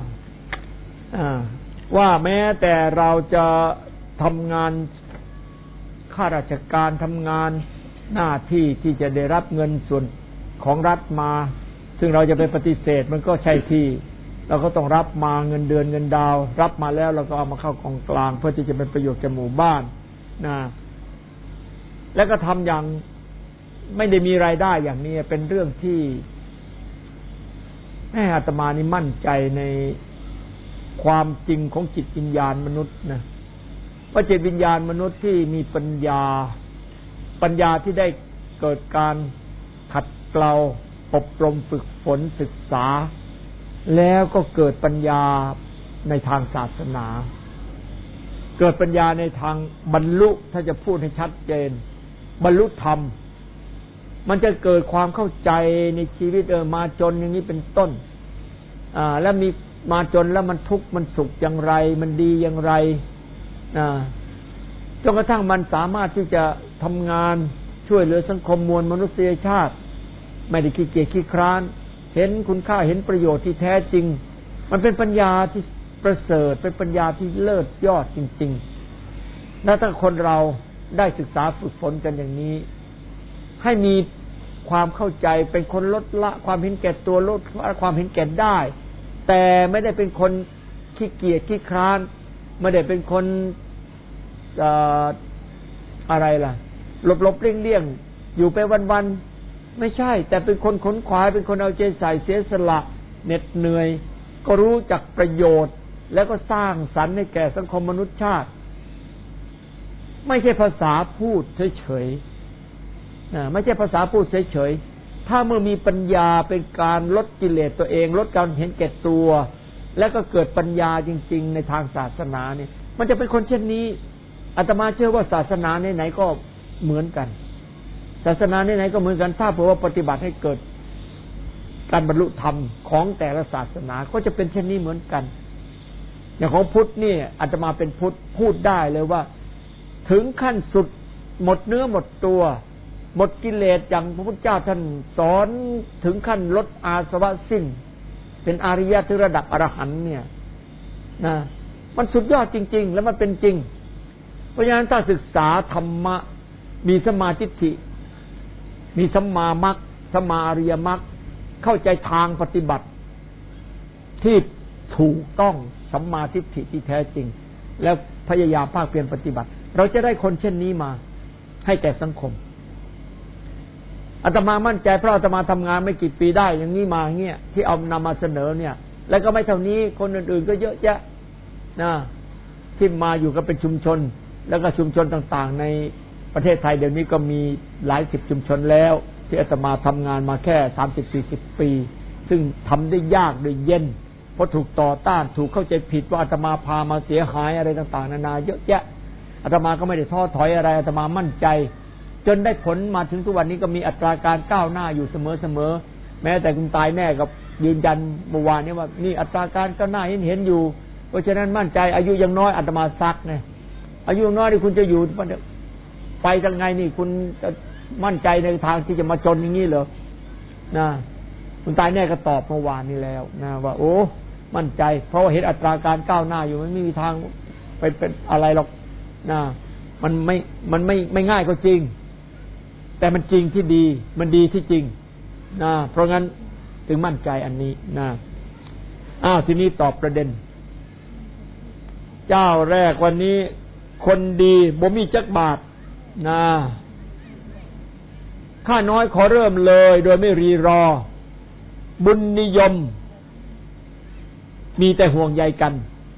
ว่าแม้แต่เราจะทำงานข้าราชการทำงานหน้าที่ที่จะได้รับเงินส่วนของรัฐมาซึ่งเราจะไปปฏิเสธมันก็ใช่ที่เราก็ต้องรับมาเงินเดือนเงินดาวรับมาแล้วเราก็เอามาเข้ากองกลางเพื่อที่จะเป็นประโยชน์แก่หมู่บ้านนะแล้วก็ทำอย่างไม่ได้มีรายได้อย่างนี้เป็นเรื่องที่ให้อาตมานี่มั่นใจในความจริงของจิตวิญญาณมนุษย์นะว่าจิตวิญญาณมนุษย์ที่มีปัญญาปัญญาที่ได้เกิดการขัดเกลาอบรมฝึกฝนศึกษาแล้วก็เกิดปัญญาในทางศาสนาเกิดปัญญาในทางบรรลุถ้าจะพูดให้ชัดเจนบรรลุธรรมมันจะเกิดความเข้าใจในชีวิตเออมาจนอย่างนี้เป็นต้นอ่าแล้วมีมาจนแล้วมันทุกข์มันสุขอย่างไรมันดีอย่างไรอ่าจนกระทั่งมันสามารถที่จะทำงานช่วยเหลือสังคมมวลมนุษยชาติไม่ได้ขี้เกียจขี้คร้านเห็นคุณค่าเห็นประโยชน์ที่แท้จริงมันเป็นปัญญาที่ประเสริฐเป็นปัญญาที่เลิศยอดจริงๆและถ้าคนเราได้ศึกษาฝึกฝนกันอย่างนี้ให้มีความเข้าใจเป็นคนลดละความเห็นแก่ตัวลดความเห็นแก่ได้แต่ไม่ได้เป็นคนขี้เกียจขี้คร้านไม่ได้เป็นคนเอ่ออะไรล่ะหลบๆเลี่ยงๆอยู่ไปวันๆไม่ใช่แต่เป็นคนขนขวายเป็นคนเอาใจใส่เสียสละเหน็ดเหนื่อยก็รู้จักประโยชน์แล้วก็สร้างสรรค์ให้แก่สังคมมนุษยชาติไม่ใช่ภาษาพูดเฉยๆไม่ใช่ภาษาพูดเฉยๆถ้าเมื่อมีปัญญาเป็นการลดกิเลสตัวเองลดการเห็นแก่ตัวแล้วก็เกิดปัญญาจริงๆในทางศาสนาเนี่ยมันจะเป็นคนเช่นนี้อาตมาเชื่อว่าศาสนาไหนๆก็เหมือนกันศาสนาไหนๆก็เหมือนกันถ้าเผื่อว่าปฏิบัติให้เกิดการบรรลุธรรมของแต่ละศาสนาก็จะเป็นเช่นนี้เหมือนกันอย่างของพุทธนี่อาตมาเป็นพุทธพูดได้เลยว่าถึงขั้นสุดหมดเนื้อหมดตัวหมดกิเลสอย่างพระพุทธเจ้าท่านสอนถึงขั้นลดอาสวะสิ้นเป็นอริยะถึงระดับอรหันต์เนี่ยนะมันสุดยอดจริงๆแล้วมันเป็นจริงเพราะฉะนั้นถ้าศึกษาธรรมะมีสัมมาทิฏฐิมีสัมมามรรคสัมมาอริยมรรคเข้าใจทางปฏิบัติที่ถูกต้องสัมมาทิฏฐิที่แท้จริงแล้วพยายามภาคเพียรปฏิบัติเราจะได้คนเช่นนี้มาให้แก่สังคมอาตมามั่นใจเพราะอาตมาทำงานไม่กี่ปีได้อย่างนี้มาเงี้ยที่เอานำมาเสนอเนี่ยแล้วก็ไม่เท่านี้คนอื่นๆก็เยอะแยะนะที่มาอยู่กันเป็นชุมชนแล้วก็ชุมชนต่างๆในประเทศไทยเดี๋ยวนี้ก็มีหลายสิบชุมชนแล้วที่อาตมาทำงานมาแค่สามสิบสี่สิบปีซึ่งทำได้ยากโดยเย็นเพราะถูกต่อต้านถูกเข้าใจผิดว่าอาตมาพามาเสียหายอะไรต่างๆนานาเยอะแยะอาตมาก็ไม่ได้ท้อถอยอะไรอาตมามั่นใจจนได้ผลมาถึงทุกวันนี้ก็มีอัตราการก้าวหน้าอยู่เสมอๆแม้แต่คุณตายแน่กับยืนยันเมื่อวานนี้ว่านี่อัตราการก้าวหน้าเห็นเห็นอยู่เพราะฉะนั้นมั่นใจอายุยังน้อยอาตมาซักไงอายุน้อยที่คุณจะอยู่ไปยังไงนี่คุณจะมั่นใจในทางที่จะมาจนอย่างนี้เหรอนะคุณตายแน่ก็ตอบเมื่อวานนี้แล้วนะว่าโอ้มั่นใจเพราะว่าเห็นอัตราการก้าวหน้าอยู่มันไม่มีทางไปเป็นอะไรหรอกนะมันไม่มันไม่ไม่ง่ายก็จริงแต่มันจริงที่ดีมันดีที่จริงนะเพราะงั้นถึงมั่นใจอันนี้นะอ้าวทีนี้ตอบประเด็นเจ้าแรกวันนี้คนดีบ่มีจักบาทนะข้าน้อยขอเริ่มเลยโดยไม่รีรอบุญนิยมมีแต่ห่วงใยกัน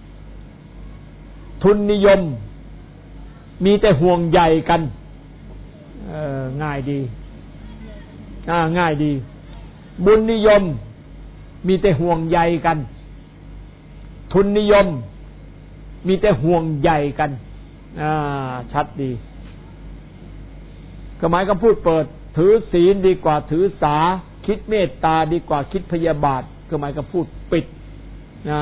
ทุนนิยมมีแต่ห่วงใยกันเออง่ายดีอ่าง่ายดีบุญนิยมมีแต่ห่วงใยกันทุนนิยมมีแต่ห่วงใยกันอ่าชัดดีก็หมายคำพูดเปิดถือศีลดีกว่าถือสาคิดเมตตาดีกว่าคิดพยาบาทก็หมายคำพูดปิดอ่า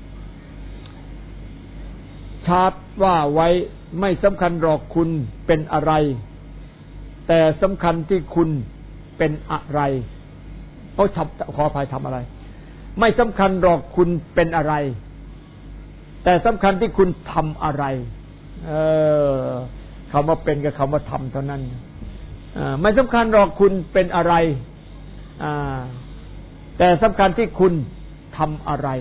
ชาร์ตว่าไว้ไม่สำคัญหรอกคุณเป็นอะไรแต่สำคัญที่คุณเป็นอะไรเขาทำขออภัยทำอะไรไม่สำคัญหรอกคุณเป็นอะไรแต่สำคัญที่คุณทำอะไรเออคำว่าเป็นกับคำว่าทำเท่านั้นไม่สำคัญหรอกคุณเป็นอะไรแต่สำคัญที่คุณทำอะไร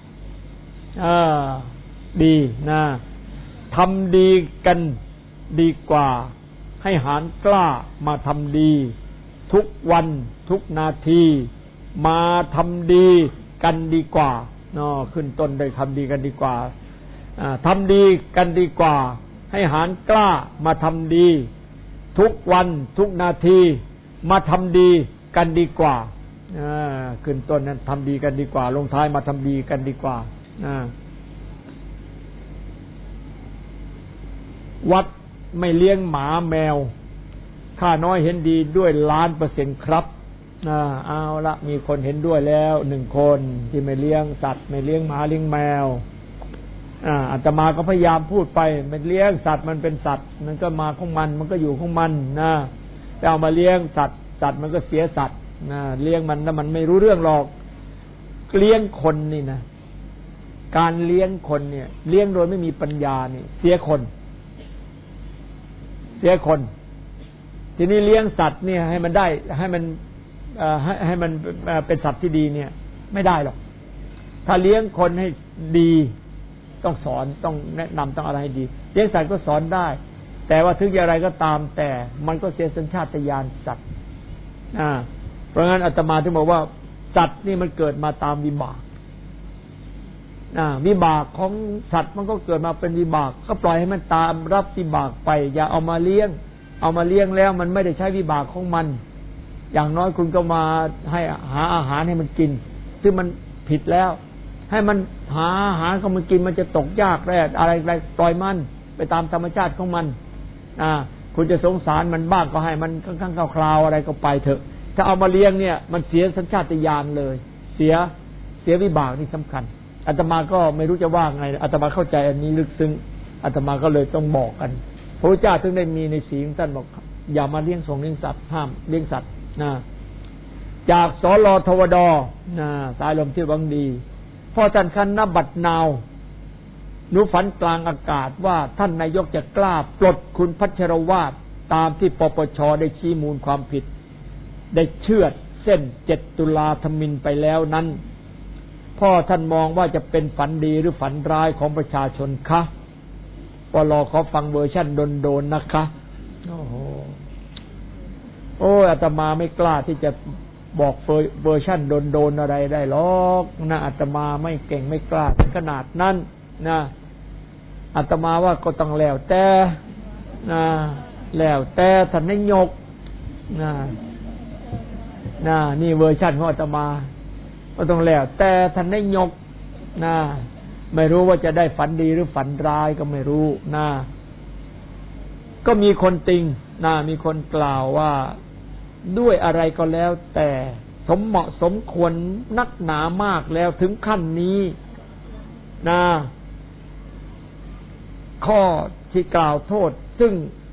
ดีนะทำดีกันดีกว่าให้หารกล้ามาทำดีทุกวันทุกนาทีมาทำดีกันดีกว่าเนาะขึ้นต้นด้วยทำดีกันดีกว่าทำดีกันดีกว่าให้หารกล้ามาทำดีทุกวันทุกนาทีมาทำดีกันดีกว่าขึ้นต้นนั้นทำดีกันดีกว่าลงท้ายมาทำดีกันดีกว่าวัดไม่เลี้ยงหมาแมวข้าน้อยเห็นดีด้วยล้านเปอร์เซ็นต์ครับเอาละมีคนเห็นด้วยแล้วหนึ่งคนที่ไม่เลี้ยงสัตว์ไม่เลี้ยงหมาเลี้ยงแมวอาตมาก็พยายามพูดไปไม่เลี้ยงสัตว์มันเป็นสัตว์มันก็มาของมันมันก็อยู่ของมันนะแต่เอามาเลี้ยงสัตว์สัตว์มันก็เสียสัตว์นะเลี้ยงมันแล้วมันไม่รู้เรื่องหรอกเลี้ยงคนนี่นะการเลี้ยงคนเนี่ยเลี้ยงโดยไม่มีปัญญานี่เสียคนเสียคนทีนี้เลี้ยงสัตว์เนี่ยให้มันได้ให้มันให้ให้มันเป็นสัตว์ที่ดีเนี่ยไม่ได้หรอกถ้าเลี้ยงคนให้ดีต้องสอนต้องแนะนำต้องอะไรให้ดีเลี้ยงสัตว์ก็สอนได้แต่ว่าถึงอย่างไรก็ตามแต่มันก็เสียสัญชาตญาณสัตว์อ่าเพราะงั้นอาตมาถึงบอกว่าสัตว์นี่มันเกิดมาตามวิบากอ่าวิบากของสัตว์มันก็เกิดมาเป็นวิบากก็ปล่อยให้มันตามรับวิบากไปอย่าเอามาเลี้ยงเอามาเลี้ยงแล้วมันไม่ได้ใช้วิบากของมันอย่างน้อยคุณก็มาให้หาอาหารให้มันกินซึ่งมันผิดแล้วให้มันหาอาหารของมันกินมันจะตกยากแร่อะไรอะไรปล่อยมันไปตามธรรมชาติของมันอ่าคุณจะสงสารมันบ้างก็ให้มันข้างๆคราวๆอะไรก็ไปเถอะถ้าเอามาเลี้ยงเนี่ยมันเสียสัญชาตญาณเลยเสียเสียวิบากนี่สำคัญอาตมาก็ไม่รู้จะว่าไงอาตมาเข้าใจอันนี้ลึกซึ้งอาตมาก็เลยต้องบอกกันพระพุทธเจ้าถึงได้มีในศีลท่านบอกอย่ามาเลี้ยงส่งเลี้ยงสัตว์ห้ามเลี้ยงสัตว์นะจากสลทวดนะสายลมที่หวังดีพ่อท่านคันนบัดนาวหนูฝันกลางอากาศว่าท่านนายกจะกล้าปลดคุณพัชรวาทตามที่ปปชได้ชี้มูลความผิดได้เชือดเส้นเจ็ดตุลาธมิฬไปแล้วนั้นพ่อท่านมองว่าจะเป็นฝันดีหรือฝันร้ายของประชาชนคะปลอขอฟังเวอร์ชั่นโดนๆนะคะโอ้โหโอ้อาตมาไม่กล้าที่จะบอกเวอร์ชั่นโดนๆอะไรได้หรอกนะอาตมาไม่เก่งไม่กล้าขนาดนั้นนะอาตมาว่าก็ต้องแล้วแต่นะแล้วแต่ท่านนายกนะนะนี่เวอร์ชั่นของอาตมาก็ต้องแล้วแต่ท่านนายกนะไม่รู้ว่าจะได้ฝันดีหรือฝันร้ายก็ไม่รู้นะก็มีคนติงนะมีคนกล่าวว่าด้วยอะไรก็แล้วแต่สมเหมาะสมควรนักหนามากแล้วถึงขั้นนี้นะข้อที่กล่าวโทษซึ่ง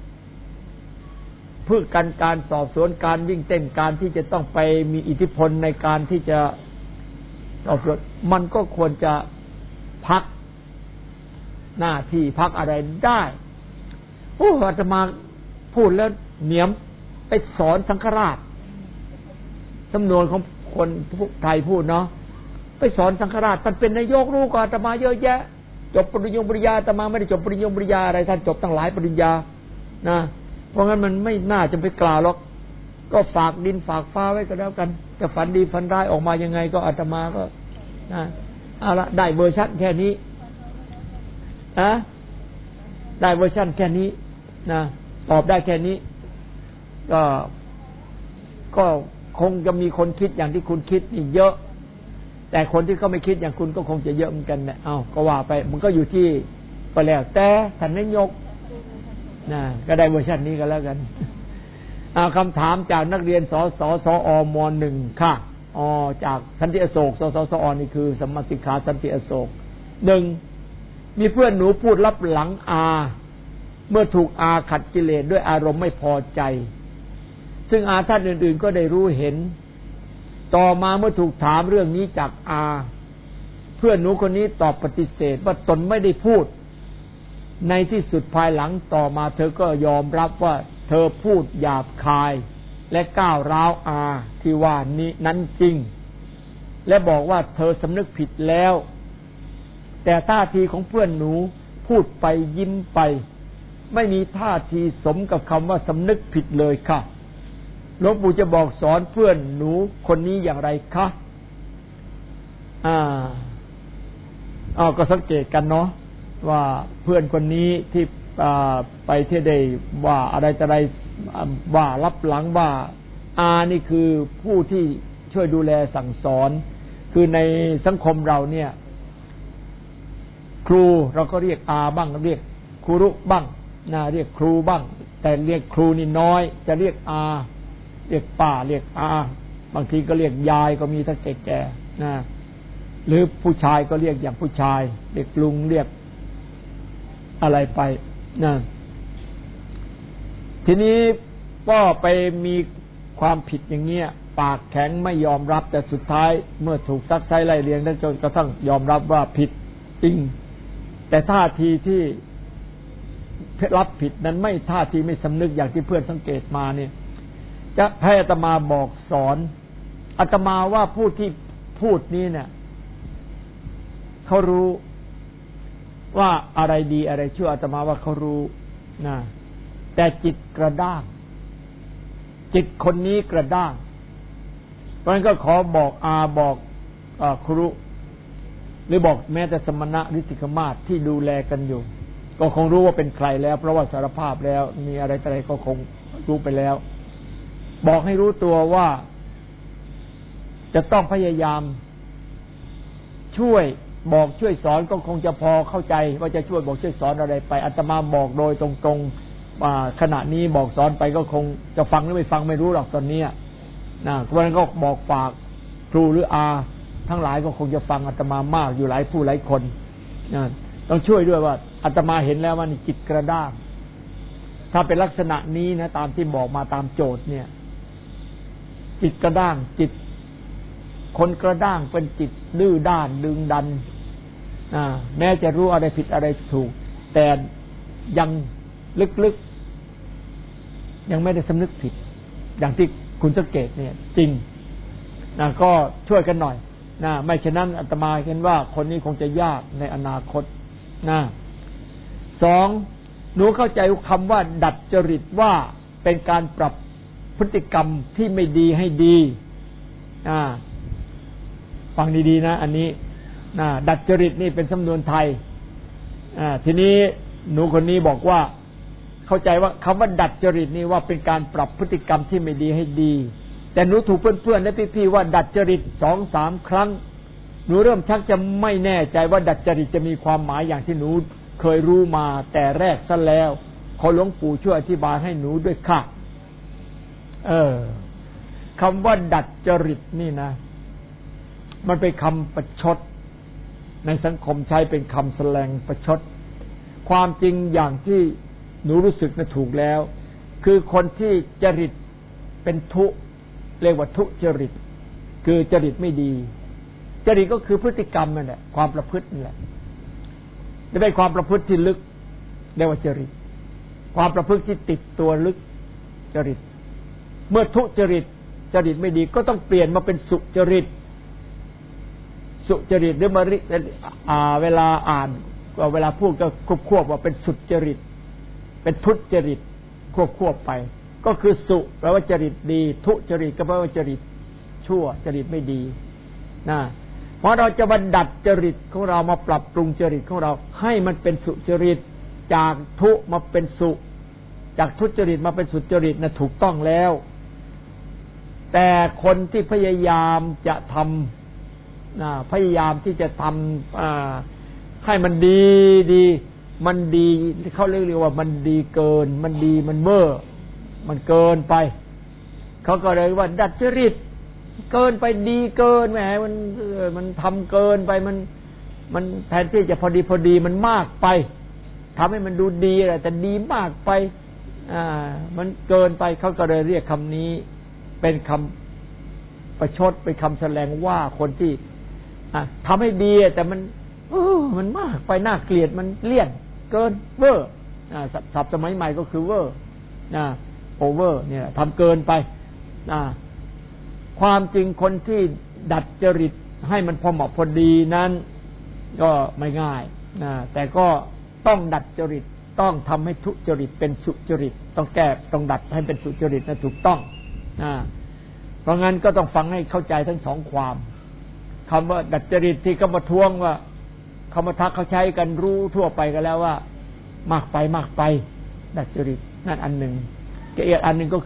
เพื่อการการสอบสวนการวิ่งเต้นการที่จะต้องไปมีอิทธิพลในการที่จะสอบสวนมันก็ควรจะพักหน้าที่พักอะไรได้โอ้อาตมาพูดแล้วเหนียมไปสอนสังฆราชจำนวนของคนไทยพูดเนาะไปสอนสังฆราชท่านเป็นนายกรู้กว่าอาตมาเยอะแยะจบปริญญาปริญญาอาตมาไม่ได้จบปริญญาปริญญาอะไรท่านจบตั้งหลายปริญญานะเพราะงั้นมันไม่น่าจะไปกล่าวหรอกก็ฝากดินฝากฟ้าไว้ก็แล้วกันจะฝันดีฝันร้ายออกมายังไงก็อาตมาก็นะเอาละได้เวอร์ชันแค่นี้อะได้เวอร์ชันแค่นี้นะตอบได้แค่นี้ก็ก็คงจะมีคนคิดอย่างที่คุณคิดนี่เยอะแต่คนที่เขาไม่คิดอย่างคุณก็คงจะเยอะเหมือนกันแหละเอ้าก็ว่าไปมันก็อยู่ที่ไปแล้วแต่ท่านนายกนะก็ได้เวอร์ชันนี้ก็แล้วกันเอาคำถามจากนักเรียนสสสอมหนึ่งค่ะอ๋อจากสันติอโศกสสสอนี่คือสมมาสิกขาสันติอโศกหนึ่งมีเพื่อนหนูพูดรับหลังอาเมื่อถูกอาขัดกิเลสด้วยอารมณ์ไม่พอใจซึ่งอาท่านอื่นๆก็ได้รู้เห็นต่อมาเมื่อถูกถามเรื่องนี้จากอาเพื่อนหนูคนนี้ตอบปฏิเสธว่าตนไม่ได้พูดในที่สุดภายหลังต่อมาเธอก็ยอมรับว่าเธอพูดหยาบคายและก้าวร้าวอาที่ว่านี้นั้นจริงและบอกว่าเธอสำนึกผิดแล้วแต่ท่าทีของเพื่อนหนูพูดไปยิ้มไปไม่มีท่าทีสมกับคำว่าสำนึกผิดเลยค่ะหลวงปู่จะบอกสอนเพื่อนหนูคนนี้อย่างไรคะอ่าอ๋อก็สังเกตกันเนาะว่าเพื่อนคนนี้ที่ไปที่ได้ว่าอะไรจะอะไรว่ารับหลังว่าอานี่คือผู้ที่ชช่วยดูแลสั่งสอนคือในสังคมเราเนี่ยครูเราก็เรียกอาบ้างเรียกครูรุบ้างนะเรียกครูบ้างแต่เรียกครูนี่น้อยจะเรียกอาเรียกป้าเรียกอาบางทีก็เรียกยายก็มีถ้าแก่ๆนะหรือผู้ชายก็เรียกอย่างผู้ชายเรียกลุงเรียกอะไรไปนะทีนี้ก็ไปมีความผิดอย่างเงี้ยปากแข็งไม่ยอมรับแต่สุดท้ายเมื่อถูกซักไซ้ไล่เลียงนั้นจนกระทั่งยอมรับว่าผิดจริงแต่ท่าทีที่รับผิดนั้นไม่ท่าทีไม่สำนึกอย่างที่เพื่อนสังเกตมาเนี่ยจะให้อาตมาบอกสอนอาตมาว่าผู้ที่พูดนี้เนี่ยเขารู้ว่าอะไรดีอะไรชั่วอาตมาว่าเขารู้นะแต่จิตกระด้างจิตคนนี้กระด้างเพราะฉะนั้นก็ขอบอกอาบอกครูหรือบอกแม้แต่สมณะฤทธิกมาศที่ดูแลกันอยู่ก็คงรู้ว่าเป็นใครแล้วเพราะว่าสารภาพแล้วมีอะไรอะไรก็คงรู้ไปแล้วบอกให้รู้ตัวว่าจะต้องพยายามช่วยบอกช่วยสอนก็คงจะพอเข้าใจว่าจะช่วยบอกช่วยสอนอะไรไปอาตมาบอกโดยตรงๆขณะนี้บอกสอนไปก็คงจะฟังหรือไม่ฟังไม่รู้หรอกตอนนี้นะเพราะฉะนั้นก็บอกฝากครูหรืออาทั้งหลายก็คงจะฟังอาตมามากอยู่หลายผู้หลายคนนะต้องช่วยด้วยว่าอาตมาเห็นแล้วว่านี่จิตกระด้างถ้าเป็นลักษณะนี้นะตามที่บอกมาตามโจทย์เนี่ยจิตกระด้างจิตคนกระด้างเป็นจิตดื้อด้านดึงดันอ่าแม้จะรู้อะไรผิดอะไรถูกแต่ยังลึกๆยังไม่ได้สำนึกผิดอย่างที่คุณสังเกตเนี่ยจริงนะก็ช่วยกันหน่อยนะไม่ฉะนั้นอาตมาเห็นว่าคนนี้คงจะยากในอนาคตนะสองหนูเข้าใจคำว่าดัดจริตว่าเป็นการปรับพฤติกรรมที่ไม่ดีให้ดีอ่าฟังดีๆนะอันนี้นะดัดจริตนี่เป็นสำนวนไทยอ่าทีนี้หนูคนนี้บอกว่าเข้าใจว่าคำว่าดัดจริตนี่ว่าเป็นการปรับพฤติกรรมที่ไม่ดีให้ดีแต่หนูถูกเพื่อนๆและพี่ๆว่าดัดจริตสองสามครั้งหนูเริ่มชักจะไม่แน่ใจว่าดัดจริตจะมีความหมายอย่างที่หนูเคยรู้มาแต่แรกซะแล้วขอหลวงปู่ช่วยอธิบายให้หนูด้วยค่ะเออคำว่าดัดจริตนี่นะมันเป็นคำประชดในสังคมใช้เป็นคำแสลงประชดความจริงอย่างที่หนูรู้สึกนะถูกแล้วคือคนที่จริตเป็นทุเรียกว่าทุจริตคือจริตไม่ดีจริตก็คือพฤติกรรมนั่นแหละความประพฤตินั่นแหละจะเป็นความประพฤติที่ลึกเรียกว่าจริตความประพฤติที่ติดตัวลึกจริตเมื่อทุจริตจริตไม่ดีก็ต้องเปลี่ยนมาเป็นสุจริตสุจริตหรือมาริอ่าเวลาอ่านเวลาพูดก็ควบควบว่าเป็นสุจริตเป็นทุจริตควบควบไปก็คือสุแปลว่าจริตดีทุจริตก็แปลว่าจริตชั่วจริตไม่ดีนะเพราะเราจะบรรดัดจริตของเรามาปรับปรุงจริตของเราให้มันเป็นสุจริตจากทุมาเป็นสุจากทุจริตมาเป็นสุจริตนะถูกต้องแล้วแต่คนที่พยายามจะทำนะพยายามที่จะทำให้มันดีดีมันดีเขาเรียกว่ามันดีเกินมันดีมันเบ้อมันเกินไปเขาก็เลยว่าดัดจริตเกินไปดีเกินแหมมันมันทำเกินไปมันมันแทนที่จะพอดีพอดีมันมากไปทำให้มันดูดีอะไรแต่ดีมากไปอ่ามันเกินไปเขาก็เลยเรียกคำนี้เป็นคำประชดเป็นคำแสดงว่าคนที่อ่ะทำให้ดีแต่มันเออมันมากไปน่าเกลียดมันเลี่ยนเกินเวอร์อ่าศัพท์สมัยใหม่ก็คือเวอร์อ่าโอเวอร์เนี่ยทำเกินไปอ่าความจริงคนที่ดัดจริตให้มันพอเหมาะพอดีนั้นก็ไม่ง่ายนะแต่ก็ต้องดัดจริตต้องทำให้ทุจริตเป็นสุจริตต้องแก้ต้องดัดให้เป็นสุจริตนะถูกต้องนะเพราะงั้นก็ต้องฟังให้เข้าใจทั้งสองความคำว่าดัดจริตที่เขามาทวงว่าเขามาทักเขาใช้กันรู้ทั่วไปกันแล้วว่ามากไปมากไปดัดจริตนั่นอันหนึ่งอีกอันหนึ่งก็คือ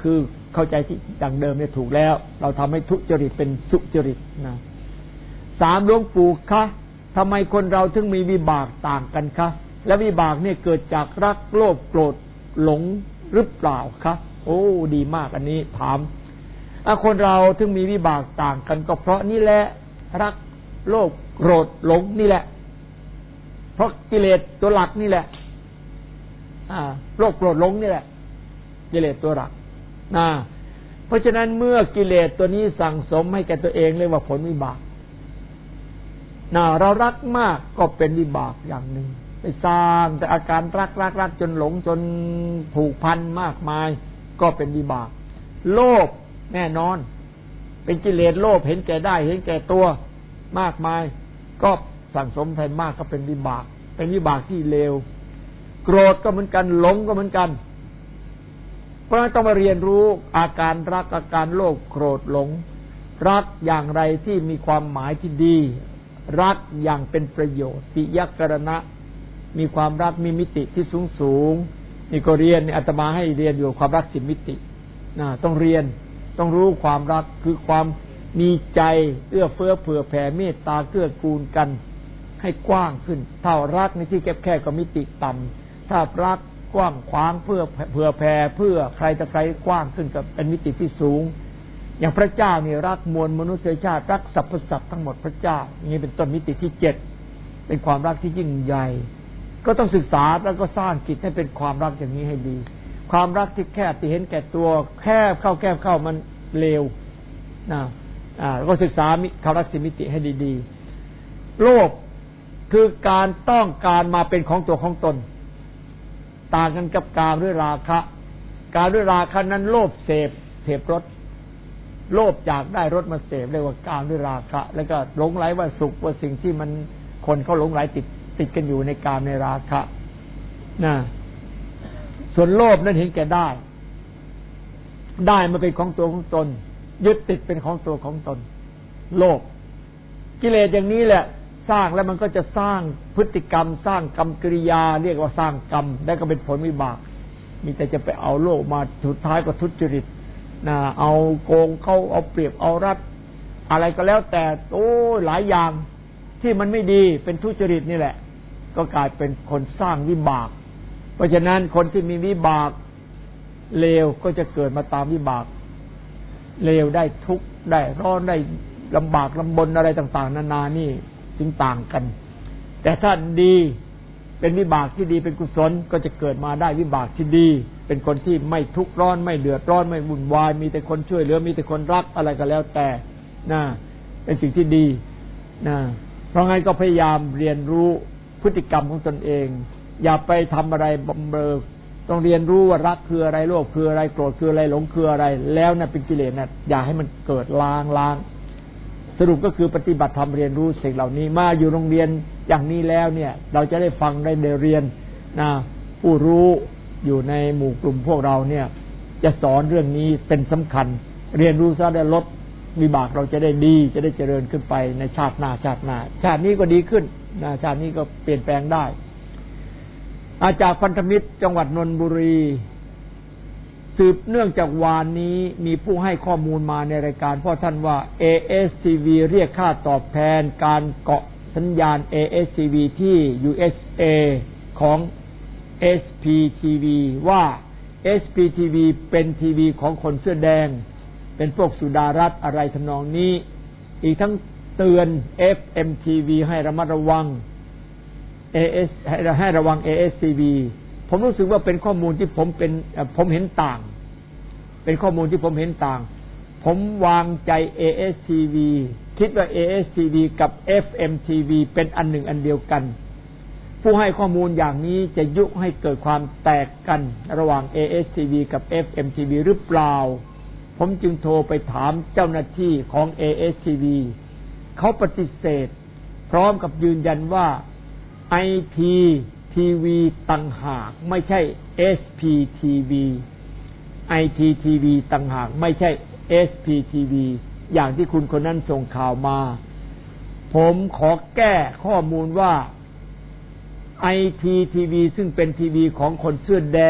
เข้าใจที่ดังเดิมเนี่ยถูกแล้วเราทำให้ทุจริตเป็นสุจริตนะสามหลวงปู่คะทำไมคนเราถึงมีวิบากต่างกันคะและวิบากเนี่ยเกิดจากรักโลภโกรธหลงหรือเปล่าคะโอ้ดีมากอันนี้ถามคนเราถึงมีวิบากต่างกันก็เพราะนี่แหละรักโลภโกรธหลงนี่แหละเพราะกิเลสตัวหลักนี่แหละอ่าโลภโกรธหลงนี่แหละกิเลสตัวหลักนะเพราะฉะนั้นเมื่อกิเลสตัวนี้สั่งสมให้แก่ตัวเองเรียกว่าผลวิบากนะเรารักมากก็เป็นวิบากอย่างหนึ่งไปสร้างแต่อาการรักรักรักจนหลงจนผูกพันมากมายก็เป็นวิบากโลภแน่นอนเป็นกิเลสโลภเห็นแก่ได้เห็นแก่ตัวมากมายก็สั่งสมไปมากก็เป็นวิบากเป็นวิบากที่เลวโกรธก็เหมือนกันหลงก็เหมือนกันเพราะฉะนั้นต้องมาเรียนรู้อาการรักอาการโลภโกรธหลงรักอย่างไรที่มีความหมายที่ดีรักอย่างเป็นประโยชน์ปิยกรณะมีความรักมีมิติที่สูงสูงนี่ก็เรียนอาตมาให้เรียนอยู่ความรักสิบมิตินะต้องเรียนต้องรู้ความรักคือความมีใจเอื้อเฟื้อเผื่อแผ่เมตตาเกื้อกูลกันให้กว้างขึ้นเท่ารักในที่แคบๆก็มิติต่ำถ้ารักกว้างขวางเพื่อเผื่อแผ่เพื่อใครจะใครกว้างขึ้นก็เป็นมิติที่สูงอย่างพระเจ้านี่รักมวลมนุษยชาติรักสรรพสัตว์ทั้งหมดพระเจ้าอย่างนี้เป็นต้นมิติที่เจ็ดเป็นความรักที่ยิ่งใหญ่ก็ต้องศึกษาแล้วก็สร้างจิตให้เป็นความรักอย่างนี้ให้ดีความรักที่แคบที่เห็นแก่ตัวแคบเข้าแคบเข้ามันเลวนะอ่าก็ศึกษาความรักสิมิติให้ดีๆโลภคือการต้องการมาเป็นของตัวของตนต่างกันกับกามด้วยราคะกามด้วยราคะนั้นโลภเสพเสพรสโลภอยากได้รสมาเสพเรียกว่ากามด้วยราคะแล้วก็หลงไหลว่าสุขว่าสิ่งที่มันคนเขาหลงไหลติดติดกันอยู่ในกามในราคะนะส่วนโลภนั้นเห็นแก่ได้ได้มาเป็นของตัวของตนยึดติดเป็นของตัวของตนโลภกิเลสอย่างนี้แหละสร้างแล้วมันก็จะสร้างพฤติกรรมสร้างกรรมกิริยาเรียกว่าสร้างกรรมแล้วก็เป็นผลวิบากมีแต่จะไปเอาโลภมาสุดท้ายก็ทุจริตนะเอาโกงเขาเอาเปรียบเอารัดอะไรก็แล้วแต่โอ้หลายอย่างที่มันไม่ดีเป็นทุจริตนี่แหละก็กลายเป็นคนสร้างวิบากเพราะฉะนั้นคนที่มีวิบากเลวก็จะเกิดมาตามวิบากเลวได้ทุกข์ได้ร้อนได้ลำบากลำบนอะไรต่างๆนานานี่จึงต่างกันแต่ถ้าดีเป็นวิบากที่ดีเป็นกุศลก็จะเกิดมาได้วิบากที่ดีเป็นคนที่ไม่ทุกข์ร้อนไม่เดือดร้อนไม่วุ่นวายมีแต่คนช่วยเหลือมีแต่คนรักอะไรก็แล้วแต่นะเป็นสิ่งที่ดีนะเพราะงั้นก็พยายามเรียนรู้พฤติกรรมของตนเองอย่าไปทำอะไรบำเรอต้องเรียนรู้ว่ารักคืออะไรโลภคืออะไรโกรธคืออะไรหลงคืออะไรแล้วน่ะเป็นกิเลสน่ะอย่าให้มันเกิดล้างล้างสรุปก็คือปฏิบัติธรรมเรียนรู้สิ่งเหล่านี้มาอยู่โรงเรียนอย่างนี้แล้วเนี่ยเราจะได้ฟังได้เรียนนะผู้รู้อยู่ในหมู่กลุ่มพวกเราเนี่ยจะสอนเรื่องนี้เป็นสำคัญเรียนรู้ซะได้ลดวิบากเราจะได้ดีจะได้เจริญขึ้นไปในชาติหน้าชาติหน้าชาตินี้ก็ดีขึ้นนะชาตินี้ก็เปลี่ยนแปลงได้อาจากพันธมิตรจังหวัดนนทบุรีสืบเนื่องจากวานนี้มีผู้ให้ข้อมูลมาในรายการพ่อท่านว่า เอ เอส ที วี เรียกค่าตอบแทนการเกาะสัญญาณ เอ เอส ที วี ที่ ยู เอส เอ ของ เอส พี ที วี ว่า เอส พี ที วี เป็นทีวีของคนเสื้อแดงเป็นพวกสุดารัตน์อะไรทำนองนี้อีกทั้งเตือน เอฟ เอ็ม ที วี ให้ระมัดระวัง เอ เอส ให้ระวัง เอ เอส ที วี ผมรู้สึกว่าเป็นข้อมูลที่ผมเป็นผมเห็นต่างเป็นข้อมูลที่ผมเห็นต่างผมวางใจ เอ เอส ที วี คิดว่า เอ เอส ที วี กับ เอฟ เอ็ม ที วี เป็นอันหนึ่งอันเดียวกันผู้ให้ข้อมูลอย่างนี้จะยุให้เกิดความแตกกันระหว่าง เอ เอส ที วี กับ เอฟ เอ็ม ที วี หรือเปล่าผมจึงโทรไปถามเจ้าหน้าที่ของ เอ เอส ที วี เขาปฏิเสธพร้อมกับยืนยันว่า ไอ พี ที วี ต่างหากไม่ใช่ เอส พี ที วี ไอ พี ที วี ต่างหากไม่ใช่ เอส พี ที วี อย่างที่คุณคนนั้นส่งข่าวมาผมขอแก้ข้อมูลว่า ไอ พี ที วี ซึ่งเป็นทีวีของคนเสื้อแดง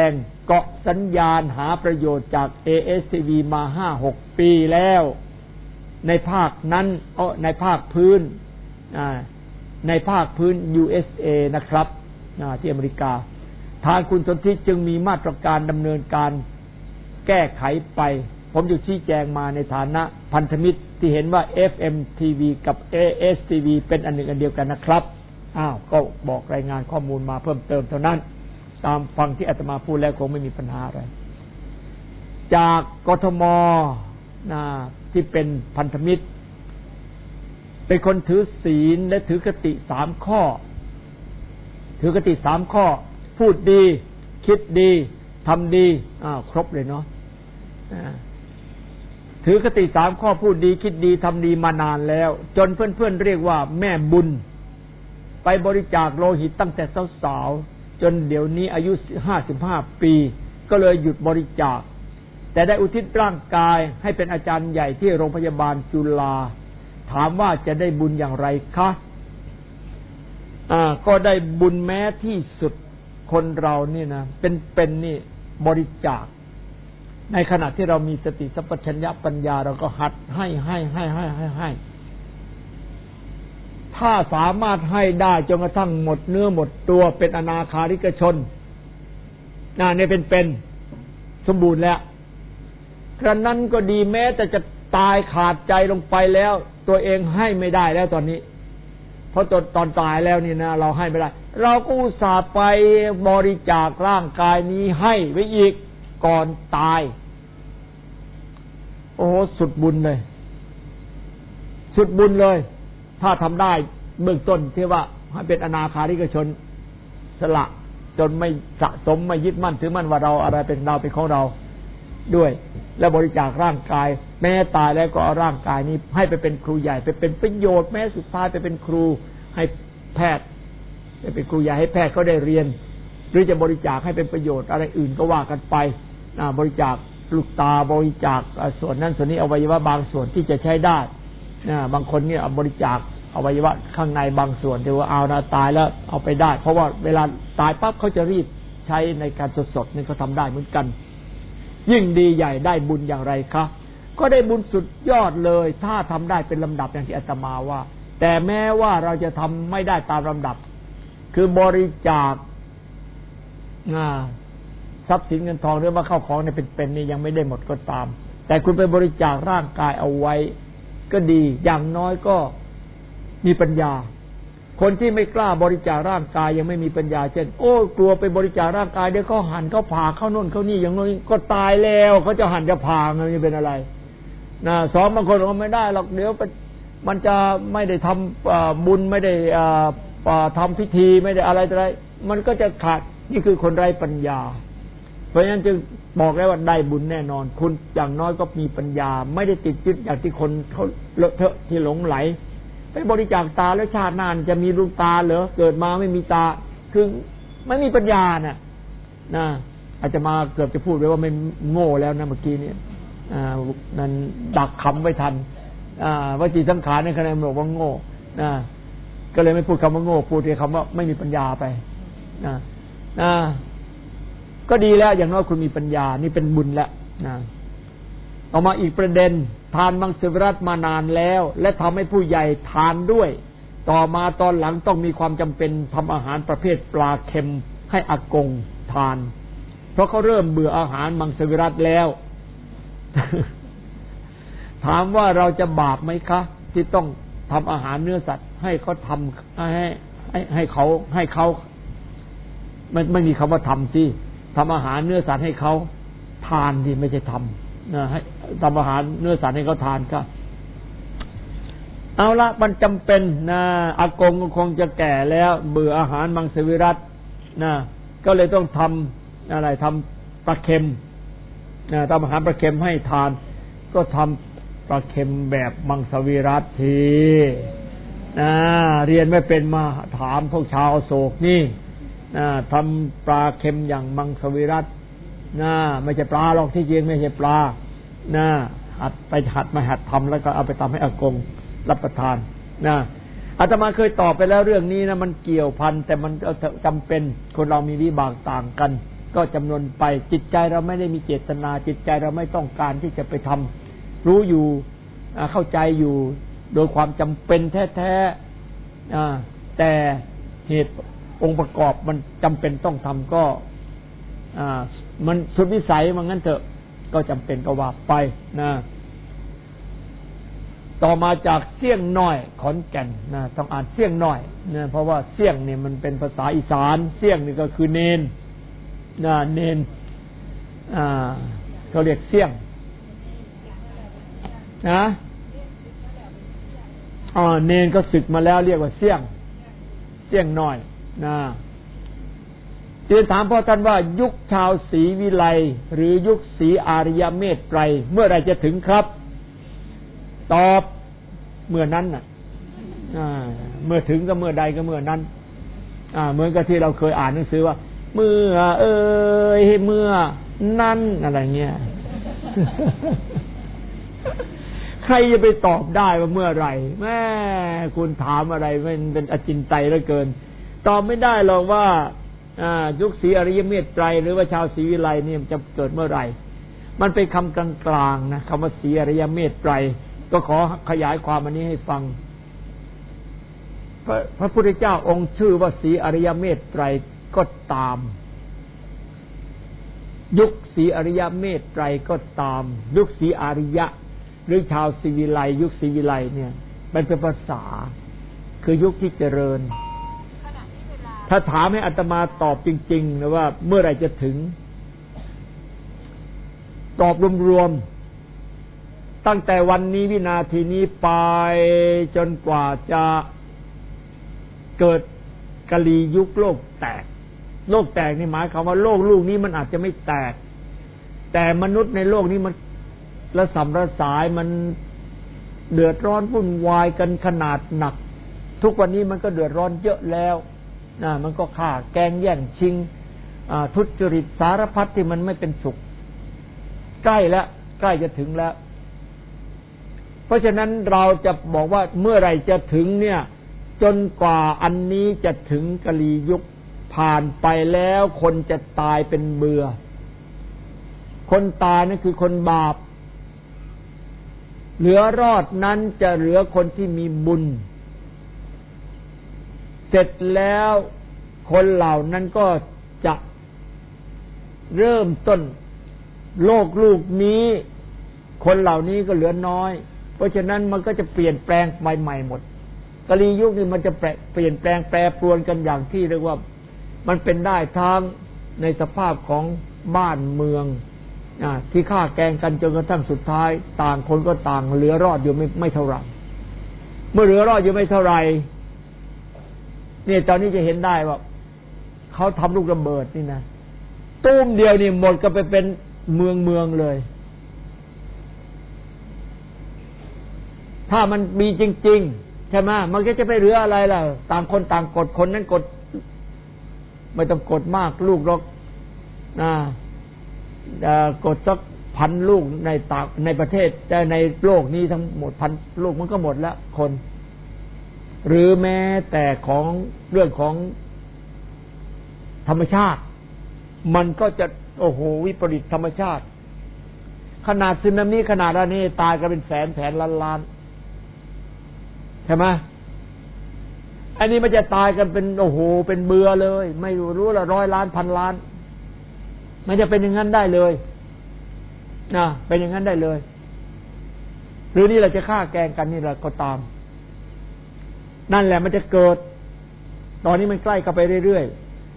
เกาะสัญญาณหาประโยชน์จาก เอ เอส ที วี มา ห้าหก ปีแล้วในภาคนั้นเอ้อในภาคพื้นในภาคพื้น ยู เอส เอ นะครับที่อเมริกาทางคุณสนธิจึงมีมาตรการดำเนินการแก้ไขไปผมจะชี้แจงมาในฐานะพันธมิตรที่เห็นว่า เอฟ เอ็ม ที วี กับ เอ เอส ที วี เป็นอันหนึ่งอันเดียวกันนะครับอ้าวก็บอกรายงานข้อมูลมาเพิ่มเติมเท่านั้นตามฟังที่อาตมาพูดแล้วคงไม่มีปัญหาอะไรจากกทมนะที่เป็นพันธมิตรเป็นคนถือศีลและถือคติสามข้อถือคติสามข้อพูดดีคิดดีทำดีอ้าวครบเลยเนาะถือคติสามข้อพูดดีคิดดีทำดีมานานแล้วจนเพื่อนๆเรียกว่าแม่บุญไปบริจาคโลหิตตั้งแต่สาวๆจนเดี๋ยวนี้อายุห้าสิบห้าปีก็เลยหยุดบริจาคแต่ได้อุทิศร่างกายให้เป็นอาจารย์ใหญ่ที่โรงพยาบาลจุฬาถามว่าจะได้บุญอย่างไรคะอ่าก็ได้บุญแม้ที่สุดคนเรานี่นะเป็นเป็นนี่บริจาคในขณะที่เรามีสติสัมปชัญญะปัญญาเราก็หัดให้ให้ให้ให้ให้ให้ถ้าสามารถให้ได้จนกระทั่งหมดเนื้อหมดตัวเป็นอนาคาริกชนน่าเนี่ยเป็นเป็นสมบูรณ์แล้วกระนั้นก็ดีแม้แต่จะตายขาดใจลงไปแล้วตัวเองให้ไม่ได้แล้วตอนนี้เพราะตอนตอนตายแล้วนี่นะเราให้ไม่ได้เราก็อุตส่าห์ไปบริจาคร่างกายนี้ให้ไว้อีกก่อนตายโอ้โหสุดบุญเลยสุดบุญเลยถ้าทำได้เบื้องต้นที่ว่าให้เป็นอนาคาริกชนสละจนไม่สะสมไม่ยึดมั่นถือมั่นว่าเราอะไรเป็นเราเป็นของเราด้วยและบริจาคร่างกายแม้ตายแล้วก็เอาร่างกายนี้ให้ไปเป็นครูใหญ่ไปเป็นประโยชน์แม้สุดท้ายไปเป็นครูให้แพทย์ไปเป็นครูใหญ่ให้แพทย์เขาได้เรียนหรือจะบริจาคให้เป็นประโยชน์อะไรอื่นก็ว่ากันไปบริจาคลูกตาบริจาคส่วนนั้นส่วนนี้อวัยวะบางส่วนที่จะใช้ได้บางคนเนี่ยบริจาคอวัยวะข้างในบางส่วนที่ว่าเอานะตายแล้วเอาไปได้เพราะว่าเวลาตายปั๊บเขาจะรีบใช้ในการสดๆนี่เขาทำได้เหมือนกันยิ่งดีใหญ่ได้บุญอย่างไรคะก็ได้บุญสุดยอดเลยถ้าทำได้เป็นลำดับอย่างที่อาตมาว่าแต่แม้ว่าเราจะทำไม่ได้ตามลำดับคือบริจาคทรัพย์สินเงินทองหรือว่าเข้าของเนี่ยเป็นๆนี่ยังไม่ได้หมดก็ตามแต่คุณไปบริจาคร่างกายเอาไว้ก็ดีอย่างน้อยก็มีปัญญาคนที่ไม่กล้าบริจาคร่างกายยังไม่มีปัญญาเช่นโอ้กลัวไปบริจาคร่างกายเดี๋ยวเขาหั่นเขาผ่าเขาโน่นเขานี่อย่างโน้นก็ตายแล้วเขาจะหั่นจะผ่ามันจะเป็นอะไรนะสองบางคนบอกไม่ได้หรอกเดี๋ยวมันจะไม่ได้ทำบุญไม่ได้ทำพิธีไม่ได้อะไรอะไรมันก็จะขาดนี่คือคนไร้ปัญญาเพราะฉะนั้นจึงบอกแล้วว่าได้บุญแน่นอนคุณอย่างน้อยก็มีปัญญาไม่ได้ติดยึดอย่างที่คนเขาเลอะเทอะที่หลงไหลไปบริจาคตาแล้วชาติหน้าจะมีลูกตาเหรอเกิดมาไม่มีตาคือไม่มีปัญญาน่ะนะอาจจะมาเกือบจะพูดไว้ว่าไม่โง่แล้วนะเมื่อกี้นี้อ่านั่นดักคำไว้ทันอ่าวจีสังขารในคะแนนบอกว่าโง่นะก็เลยไม่พูดคำว่าโง่พูดแต่คำว่าไม่มีปัญญาไปนะนะก็ดีแล้วอย่างน้อยคุณมีปัญญานี่เป็นบุญแล้วนะเอามาอีกประเด็นทานมังสวิรัติมานานแล้วและทำให้ผู้ใหญ่ทานด้วยต่อมาตอนหลังต้องมีความจำเป็นทำอาหารประเภทปลาเค็มให้อากงทานเพราะเขาเริ่มเบื่ออาหารมังสวิรัติแล้ว ถามว่าเราจะบาปไหมคะที่ต้องทำอาหารเนื้อสัตว์ให้เขาทำให้ให้ให้เขาให้เขาไม่ไม่มีคำว่าทำสิทำอาหารเนื้อสัตว์ให้เขาทานที่ไม่ใช่ทำนะให้ทำอาหารเนื้อสัตว์ให้เขาทานก็เอาละมันจำเป็นนะอากงก็คงจะแก่แล้วเบื่ออาหารมังสวิรัตินะก็เลยต้องทำอะไรทำปลาเค็มนะทำอาหารปลาเค็มให้ทานก็ทำปลาเค็มแบบมังสวิรัติทีนะเรียนไม่เป็นมาถามพวกชาวอโศกนี่นะทำปลาเค็มอย่างมังสวิรัตินะไม่ใช่ปลาหรอกที่จริงไม่ใช่ปลานะหัดไปหัดมาหัดทำแล้วก็เอาไปทำให้อากงรับประทานนะอาตมาเคยตอบไปแล้วเรื่องนี้นะมันเกี่ยวพันแต่มันจำเป็นคนเรามีวิบากต่างกันก็จำนวนไปจิตใจเราไม่ได้มีเจตนาจิตใจเราไม่ต้องการที่จะไปทำรู้อยู่เข้าใจอยู่โดยความจำเป็นแท้ๆแต่เหตุองค์ประกอบมันจำเป็นต้องทำก็มันสุดวิสัยมันงั้นเถอะก็จำเป็นก็ว่าไปนะต่อมาจากเสี่ยงน้อยขอนแก่นนะต้องอ่านเสี่ยงน้อยนะเพราะว่าเสี่ยงเนี่ยมันเป็นภาษาอีสานเสี่ยงนี่ก็คือเนนนะเนนอ่าเขาเรียกเสี่ยงนะอ๋อเนนก็ศึกมาแล้วเรียกว่าเสี่ยงเสี่ยงน้อยนะเรียนถามพ่อท่านว่ายุคชาวศรีวิไลหรือยุคศรีอารยเมตไตรเมื่อไรจะถึงครับตอบเมื่อนั้นน่ะเมื่อถึงก็เมื่อใดก็เมื่อนั้นเหมือนกับที่เราเคยอ่านหนังสือว่าเมื่อเอ่ยเมื่อนั้นอะไรเงี้ย ใครจะไปตอบได้ว่าเมื่อไหร่แม่คุณถามอะไรมันเป็นอจินไตยเหลือเกินตอบไม่ได้หรอกว่ายุคศรีอริยเมตไตรหรือว่าชาวศรีวิไลเนี่ยจะเกิดเมื่อไหร่มันเป็นคำกลางๆนะคำว่าศรีอริยเมตไตรก็ขอขยายความอันนี้ให้ฟังพระพระพุทธเจ้าองค์ชื่อว่าศรีอริยเมตไตรก็ตามยุคศรีอริยเมตไตรก็ตามยุคศรีอริยะหรือชาวศรีวิไลยุคศรีวิไลเนี่ยมันเป็นภาษาคือยุคที่เจริญถ้าถามให้อาตมาตอบจริงๆนะว่าเมื่อไหร่จะถึงตอบรวมๆตั้งแต่วันนี้วินาทีนี้ไปจนกว่าจะเกิดกลียุคโลกแตกโลกแตกนี่หมายความว่าโลกลูกนี้มันอาจจะไม่แตกแต่มนุษย์ในโลกนี้มันระสำระสายมันเดือดร้อนวุ่นวายกันขนาดหนักทุกวันนี้มันก็เดือดร้อนเยอะแล้วนะมันก็ฆ่าแกงแย่งชิงทุจริตสารพัดที่มันไม่เป็นสุขใกล้แล้วใกล้จะถึงแล้วเพราะฉะนั้นเราจะบอกว่าเมื่อไหร่จะถึงเนี่ยจนกว่าอันนี้จะถึงกลียุคผ่านไปแล้วคนจะตายเป็นเบื่อคนตายนั่นคือคนบาปเหลือรอดนั้นจะเหลือคนที่มีบุญเสร็จแล้วคนเหล่านั้นก็จะเริ่มต้นโลกลูกนี้คนเหล่านี้ก็เหลือน้อยเพราะฉะนั้นมันก็จะเปลี่ยนแปลงใหม่ๆหมดกลียุคนี้มันจะเปลี่ยนแปลงแปรปรวนกันอย่างที่เรียกว่ามันเป็นได้ทั้งในสภาพของบ้านเมืองที่ฆ่าแกงกันจนกระทั่งสุดท้ายต่างคนก็ต่างเหลือรอดอยู่ไม่ไม่เท่าไหร่เมื่อเหลือรอดอยู่ไม่เท่าไหร่เนี่ยตอนนี้จะเห็นได้ว่าเขาทำลูกระเบิดนี่นะตุ้มเดียวนี่หมดก็ไปเป็นเมืองเมืองเลยถ้ามันมีจริงๆใช่ไหมมันก็จะไปเหลืออะไรล่ะต่างคนต่างกดคนนั้นกดไม่ต้องกดมากลูกหรอกนะกดสักพันลูกในต่างในประเทศแต่ในโลกนี้ทั้งหมดพันลูกมันก็หมดแล้วคนหรือแม้แต่ของเรื่องของธรรมชาติมันก็จะโอ้โหวิปริตธรรมชาติขนาดสึนามิขนาดนี้ตายกันเป็นแสนแสนล้านล้านใช่ไหมอันนี้มันจะตายกันเป็นโอ้โหเป็นเบื่อเลยไม่รู้ละร้อยล้านพันล้านมันจะเป็นอย่างนั้นได้เลยนะเป็นอย่างนั้นได้เลยหรือนี่เราจะฆ่าแกงกันนี่แหละก็ตามนั่นแหละมันจะเกิดตอนนี้มันใกล้เข้าไปเรื่อย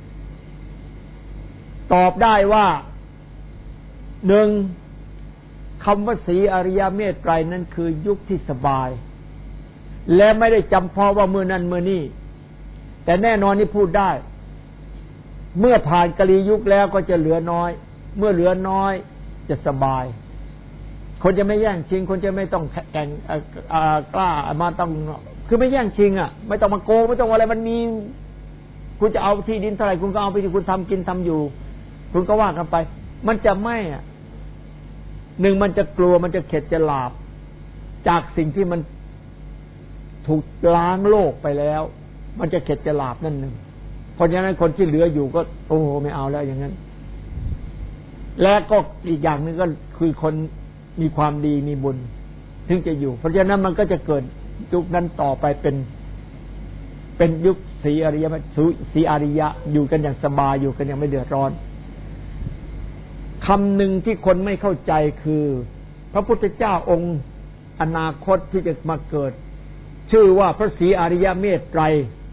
ๆตอบได้ว่าหนึ่งคำว่าศรีอริยเมตไตรนั้นคือยุคที่สบายและไม่ได้จำเพาะว่าเมื่อนั้นเมื่อนี้แต่แน่นอนนี่พูดได้เมื่อผ่านกลียุคแล้วก็จะเหลือน้อยเมื่อเหลือน้อยจะสบายคนจะไม่แย่งชิงคนจะไม่ต้องแข่งกล้ามาต้องคือไม่แย่งชิงอ่ะไม่ต้องมาโกงไม่ต้องอะไรมันมีคุณจะเอาที่ดินเท่าไหร่คุณก็เอาไปที่คุณทำกินทำอยู่คุณก็ว่ากันไปมันจะไม่อ่ะหนึ่งมันจะกลัวมันจะเข็ดจะหลาบจากสิ่งที่มันถูกล้างโลกไปแล้วมันจะเข็ดจะหลาบนั่นหนึ่งเพราะฉะนั้นคนที่เหลืออยู่ก็โอ้ไม่เอาแล้วอย่างนั้นและก็อีกอย่างหนึ่งก็คือคนมีความดีมีบุญถึงจะอยู่เพราะฉะนั้นมันก็จะเกิดยุคนั้นต่อไปเป็นเป็นยุคสีอริยะสีอริยะอยู่กันอย่างสบายอยู่กันอย่างไม่เดือดร้อนคำหนึ่งที่คนไม่เข้าใจคือพระพุทธเจ้าองค์อนาคตที่จะมาเกิดชื่อว่าพระศรีอริยเมตไตร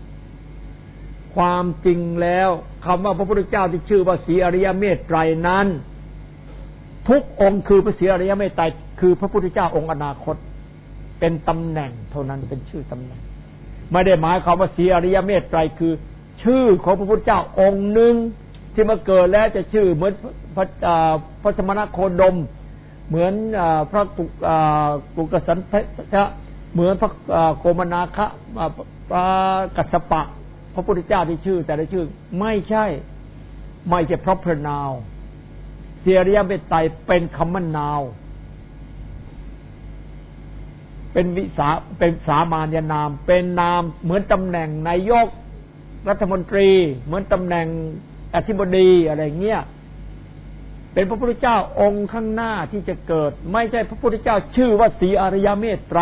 ความจริงแล้วคำว่าพระพุทธเจ้าที่ชื่อว่าศรีอริยเมตไตรนั้นทุกองค์คือพระศรีอริยเมตไตรคือพระพุทธเจ้าองค์อนาคตเป็นตำแหน่งเท่านั้นเป็นชื่อตำแหน่งไม่ได้หมายความว่าศรีอริยเมตไตรคือชื่อของพระพุทธเจ้าองค์หนึ่งที่มาเกิดแล้วจะชื่อเหมือนพระพระสมณโคดมเหมือนพระกุกสันทะเหมือนพระโกมนาคะพระกัสสปะพระพุทธเจ้าที่ชื่อแต่ละชื่อไม่ใช่ไม่ใช่ proper noun ศรีอริยเมตไตรเป็นคำนามเป็นวิสาเป็นสามัญนามเป็นนามเหมือนตำแหน่งนายกรัฐมนตรีเหมือนตำแหน่งอธิบดีอะไรเงี้ยเป็นพระพุทธเจ้าองค์ข้างหน้าที่จะเกิดไม่ใช่พระพุทธเจ้าชื่อว่าศรีอริยเมตไตร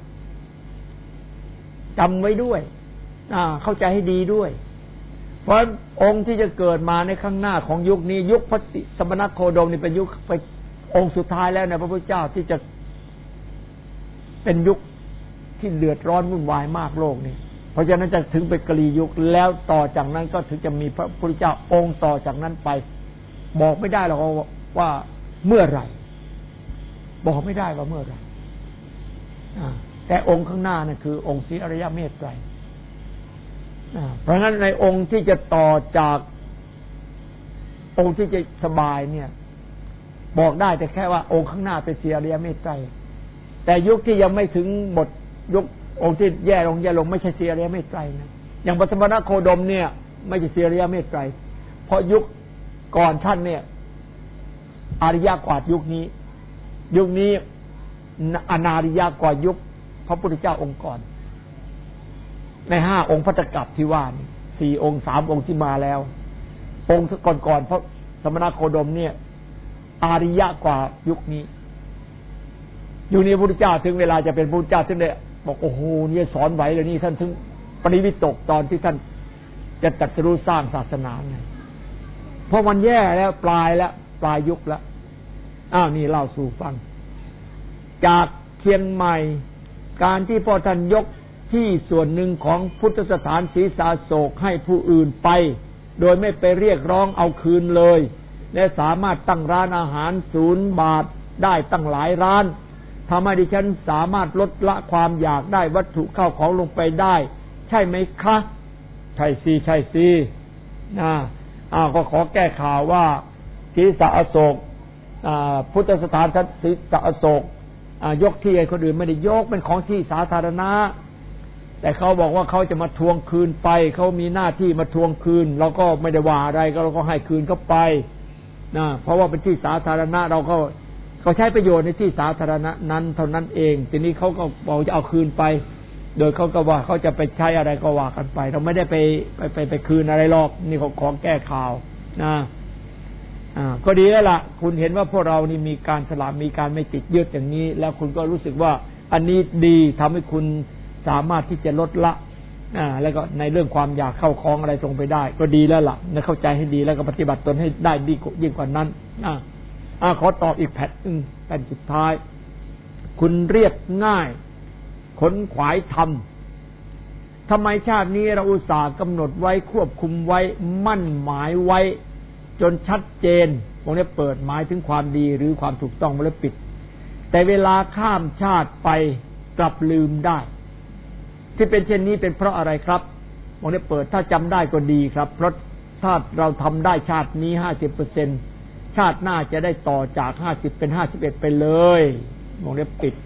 จำไว้ด้วยอ่าเข้าใจให้ดีด้วยเพราะองค์ที่จะเกิดมาในข้างหน้าของยุคนี้ยุคพระสมณโคดมนี่เป็นยุคเป็นองค์สุดท้ายแล้วนะพระพุทธเจ้าที่จะเป็นยุคที่เดือดร้อนวุ่นวายมากโลกนี้เพราะฉะนั้นจะถึงเป็นกลียุคแล้วต่อจากนั้นก็ถึงจะมีพระพุทธเจ้าองค์ต่อจากนั้นไปบอกไม่ได้หรอกว่าเมื่อไหร่บอกไม่ได้ว่าเมื่อไหร่แต่องค์ข้างหน้านั่นคือองค์ศรีอริยเมตไตรเพราะงั้นในองค์ที่จะต่อจากองค์ที่จะสบายเนี่ยบอกได้แต่แค่ว่าองค์ข้างหน้าเป็นศรีอริยเมตไตรแต่ยุคที่ยังไม่ถึงหมดยุคองค์ที่แย่ลงแย่ลงไม่ใช่ศรีอริยเมตไตรนะอย่างพระสมณโคดมเนี่ยไม่ใช่ศรีอริยเมตไตรเพราะยุคก่อนท่านเนี่ยอริยกว่ายุคนี้ยุคนี้อนาริยกว่ายุคพระพุทธเจ้าองค์ก่อนในห้าองค์พัตตกัปที่ว่านี่สี่องค์สามองค์ที่มาแล้วองค์ก่อนๆเพราะสมณโคดมเนี่ยอริยกว่ายุคนี้ยุคนี้พระพุทธเจ้าถึงเวลาจะเป็นพระพุทธเจ้าถึงได้บอกโอ้โหนี่สอนไหวเลยนี่ท่านถึงปริวิตกตอนที่ท่านจะตรัสรู้สร้างศาสนาไงเพราะมันแย่แล้วปลายแล้วปลายยุคแล้วอ้าวนี่เล่าสู่ฟังจากเชียงใหม่การที่พ่อท่านยกที่ส่วนหนึ่งของพุทธสถานศรีสาโศกให้ผู้อื่นไปโดยไม่ไปเรียกร้องเอาคืนเลยและสามารถตั้งร้านอาหารศูนย์บาทได้ตั้งหลายร้านทำให้ดิฉันสามารถลดละความอยากได้วัตถุเข้าของลงไปได้ใช่ไหมคะใช่สิใช่สินะอ้าวก็ขอแก้ข่าวว่าศรีสาโศกพุทธสถานศรีสาโศกยกที่ให้คนอื่นไม่ได้ยกเป็นของที่สาธารณะแต่เขาบอกว่าเขาจะมาทวงคืนไปเขามีหน้าที่มาทวงคืนเราก็ไม่ได้ว่าอะไรก็เราก็ให้คืนเขาไปนะเพราะว่าเป็นที่สาธารณะเราก็เขาใช้ประโยชน์ในที่สาธารณะนั้นเท่านั้นเองทีนี้เขาก็บอกจะเอาคืนไปโดยเขาก็ว่าเขาจะไปใช้อะไรก็ว่ากันไปเราไม่ได้ไปไปไปไปคืนอะไรหรอกนี่เขาของแก้ข่าวนะอ่าก็ดีแล้วล่ะคุณเห็นว่าพวกเรานี่มีการสละมีการไม่ติดยึดอย่างนี้แล้วคุณก็รู้สึกว่าอันนี้ดีทำให้คุณสามารถที่จะลดละอ่าแล้วก็ในเรื่องความอยากเข้าคล้องอะไรตรงไปได้ก็ดีแล้วล่ะเนี่ยเข้าใจให้ดีแล้วก็ปฏิบัติตนให้ได้ดียิ่งกว่านั้นอ่าอ่าขอตอบอีกแผ่นนึงแผ่นสุดท้ายคุณเรียบง่ายขนขวายทำทำไมชาตินี้เราอุตส่าห์กำหนดไว้ควบคุมไว้มั่นหมายไว้จนชัดเจนพวกนี้เปิดหมายถึงความดีหรือความถูกต้องแล้วปิดแต่เวลาข้ามชาติไปกลับลืมได้ที่เป็นเช่นนี้เป็นเพราะอะไรครับพวกนี้เปิดถ้าจำได้ก็ดีครับเพราะถ้าเราทำได้ชาตินี้ ห้าสิบเปอร์เซ็นต์ ชาติหน้าจะได้ต่อจากห้าสิบเป็นห้าสิบเอ็ดไปเลยพวกนี้ปิด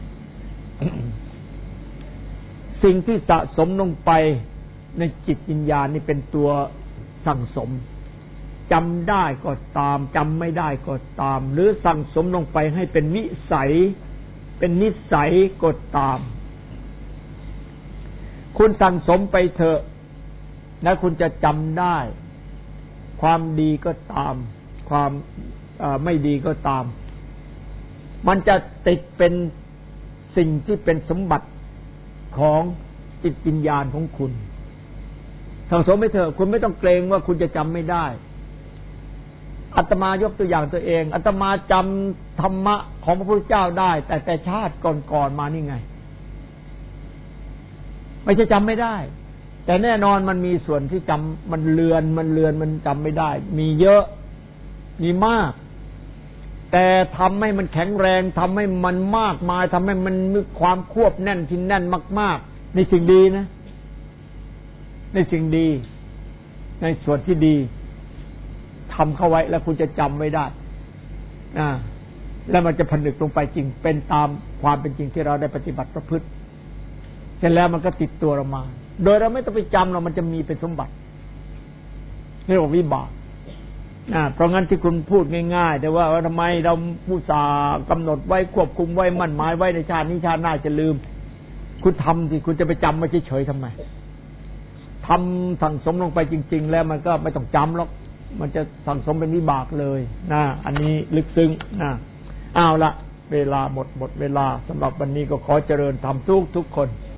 สิ่งที่สะสมลงไปในจิตวิญญาณนี่เป็นตัวสั่งสมจำได้ก็ตามจำไม่ได้ก็ตามหรือสั่งสมลงไปให้เป็นวิสัยเป็นนิสัยก็ตามคุณสั่งสมไปเถอะและคุณจะจำได้ความดีก็ตามความไม่ดีก็ตามมันจะติดเป็นสิ่งที่เป็นสมบัติของจิตวิญญาณของคุณสังสมไปเถอะคุณไม่ต้องเกรงว่าคุณจะจำไม่ได้อาตมายกตัวอย่างตัวเองอาตมาจำธรรมะของพระพุทธเจ้าได้แต่แต่ชาติก่อนๆมานี่ไงไม่ใช่จำไม่ได้แต่แน่นอนมันมีส่วนที่จำมันเลือนมันเลือนมันจำไม่ได้มีเยอะมีมากแต่ทำให้มันแข็งแรงทำให้มันมากมายทำให้มันมีความควบแน่นที่แน่นมากๆในสิ่งดีนะในสิ่งดีในส่วนที่ดีทำเข้าไว้แล้วคุณจะจำไม่ได้อ่าแล้วมันจะผนึกลงไปจริงเป็นตามความเป็นจริงที่เราได้ปฏิบัติประพฤติเสร็จแล้วมันก็ติดตัวเรามาโดยเราไม่ต้องไปจำเรามันจะมีเป็นสมบัติเรียกว่าวิบากอ่าเพราะงั้นที่คุณพูดง่ายๆแต่ว่าทำไมเราผู้สากำหนดไว้ควบคุมไว้มั่นหมายไว้ในชาตินี้ชาติหน้าจะลืมคุณทำสิคุณจะไปจำไม่เฉยๆทำไมทำสั่งสมลงไปจริงๆแล้วมันก็ไม่ต้องจำหรอกมันจะสั่งสมเป็นวิบากเลยนะอันนี้ลึกซึ้งนะเอาละเวลาหมดหมดเวลาสำหรับวันนี้ก็ขอเจริญธรรมทุกทุกคน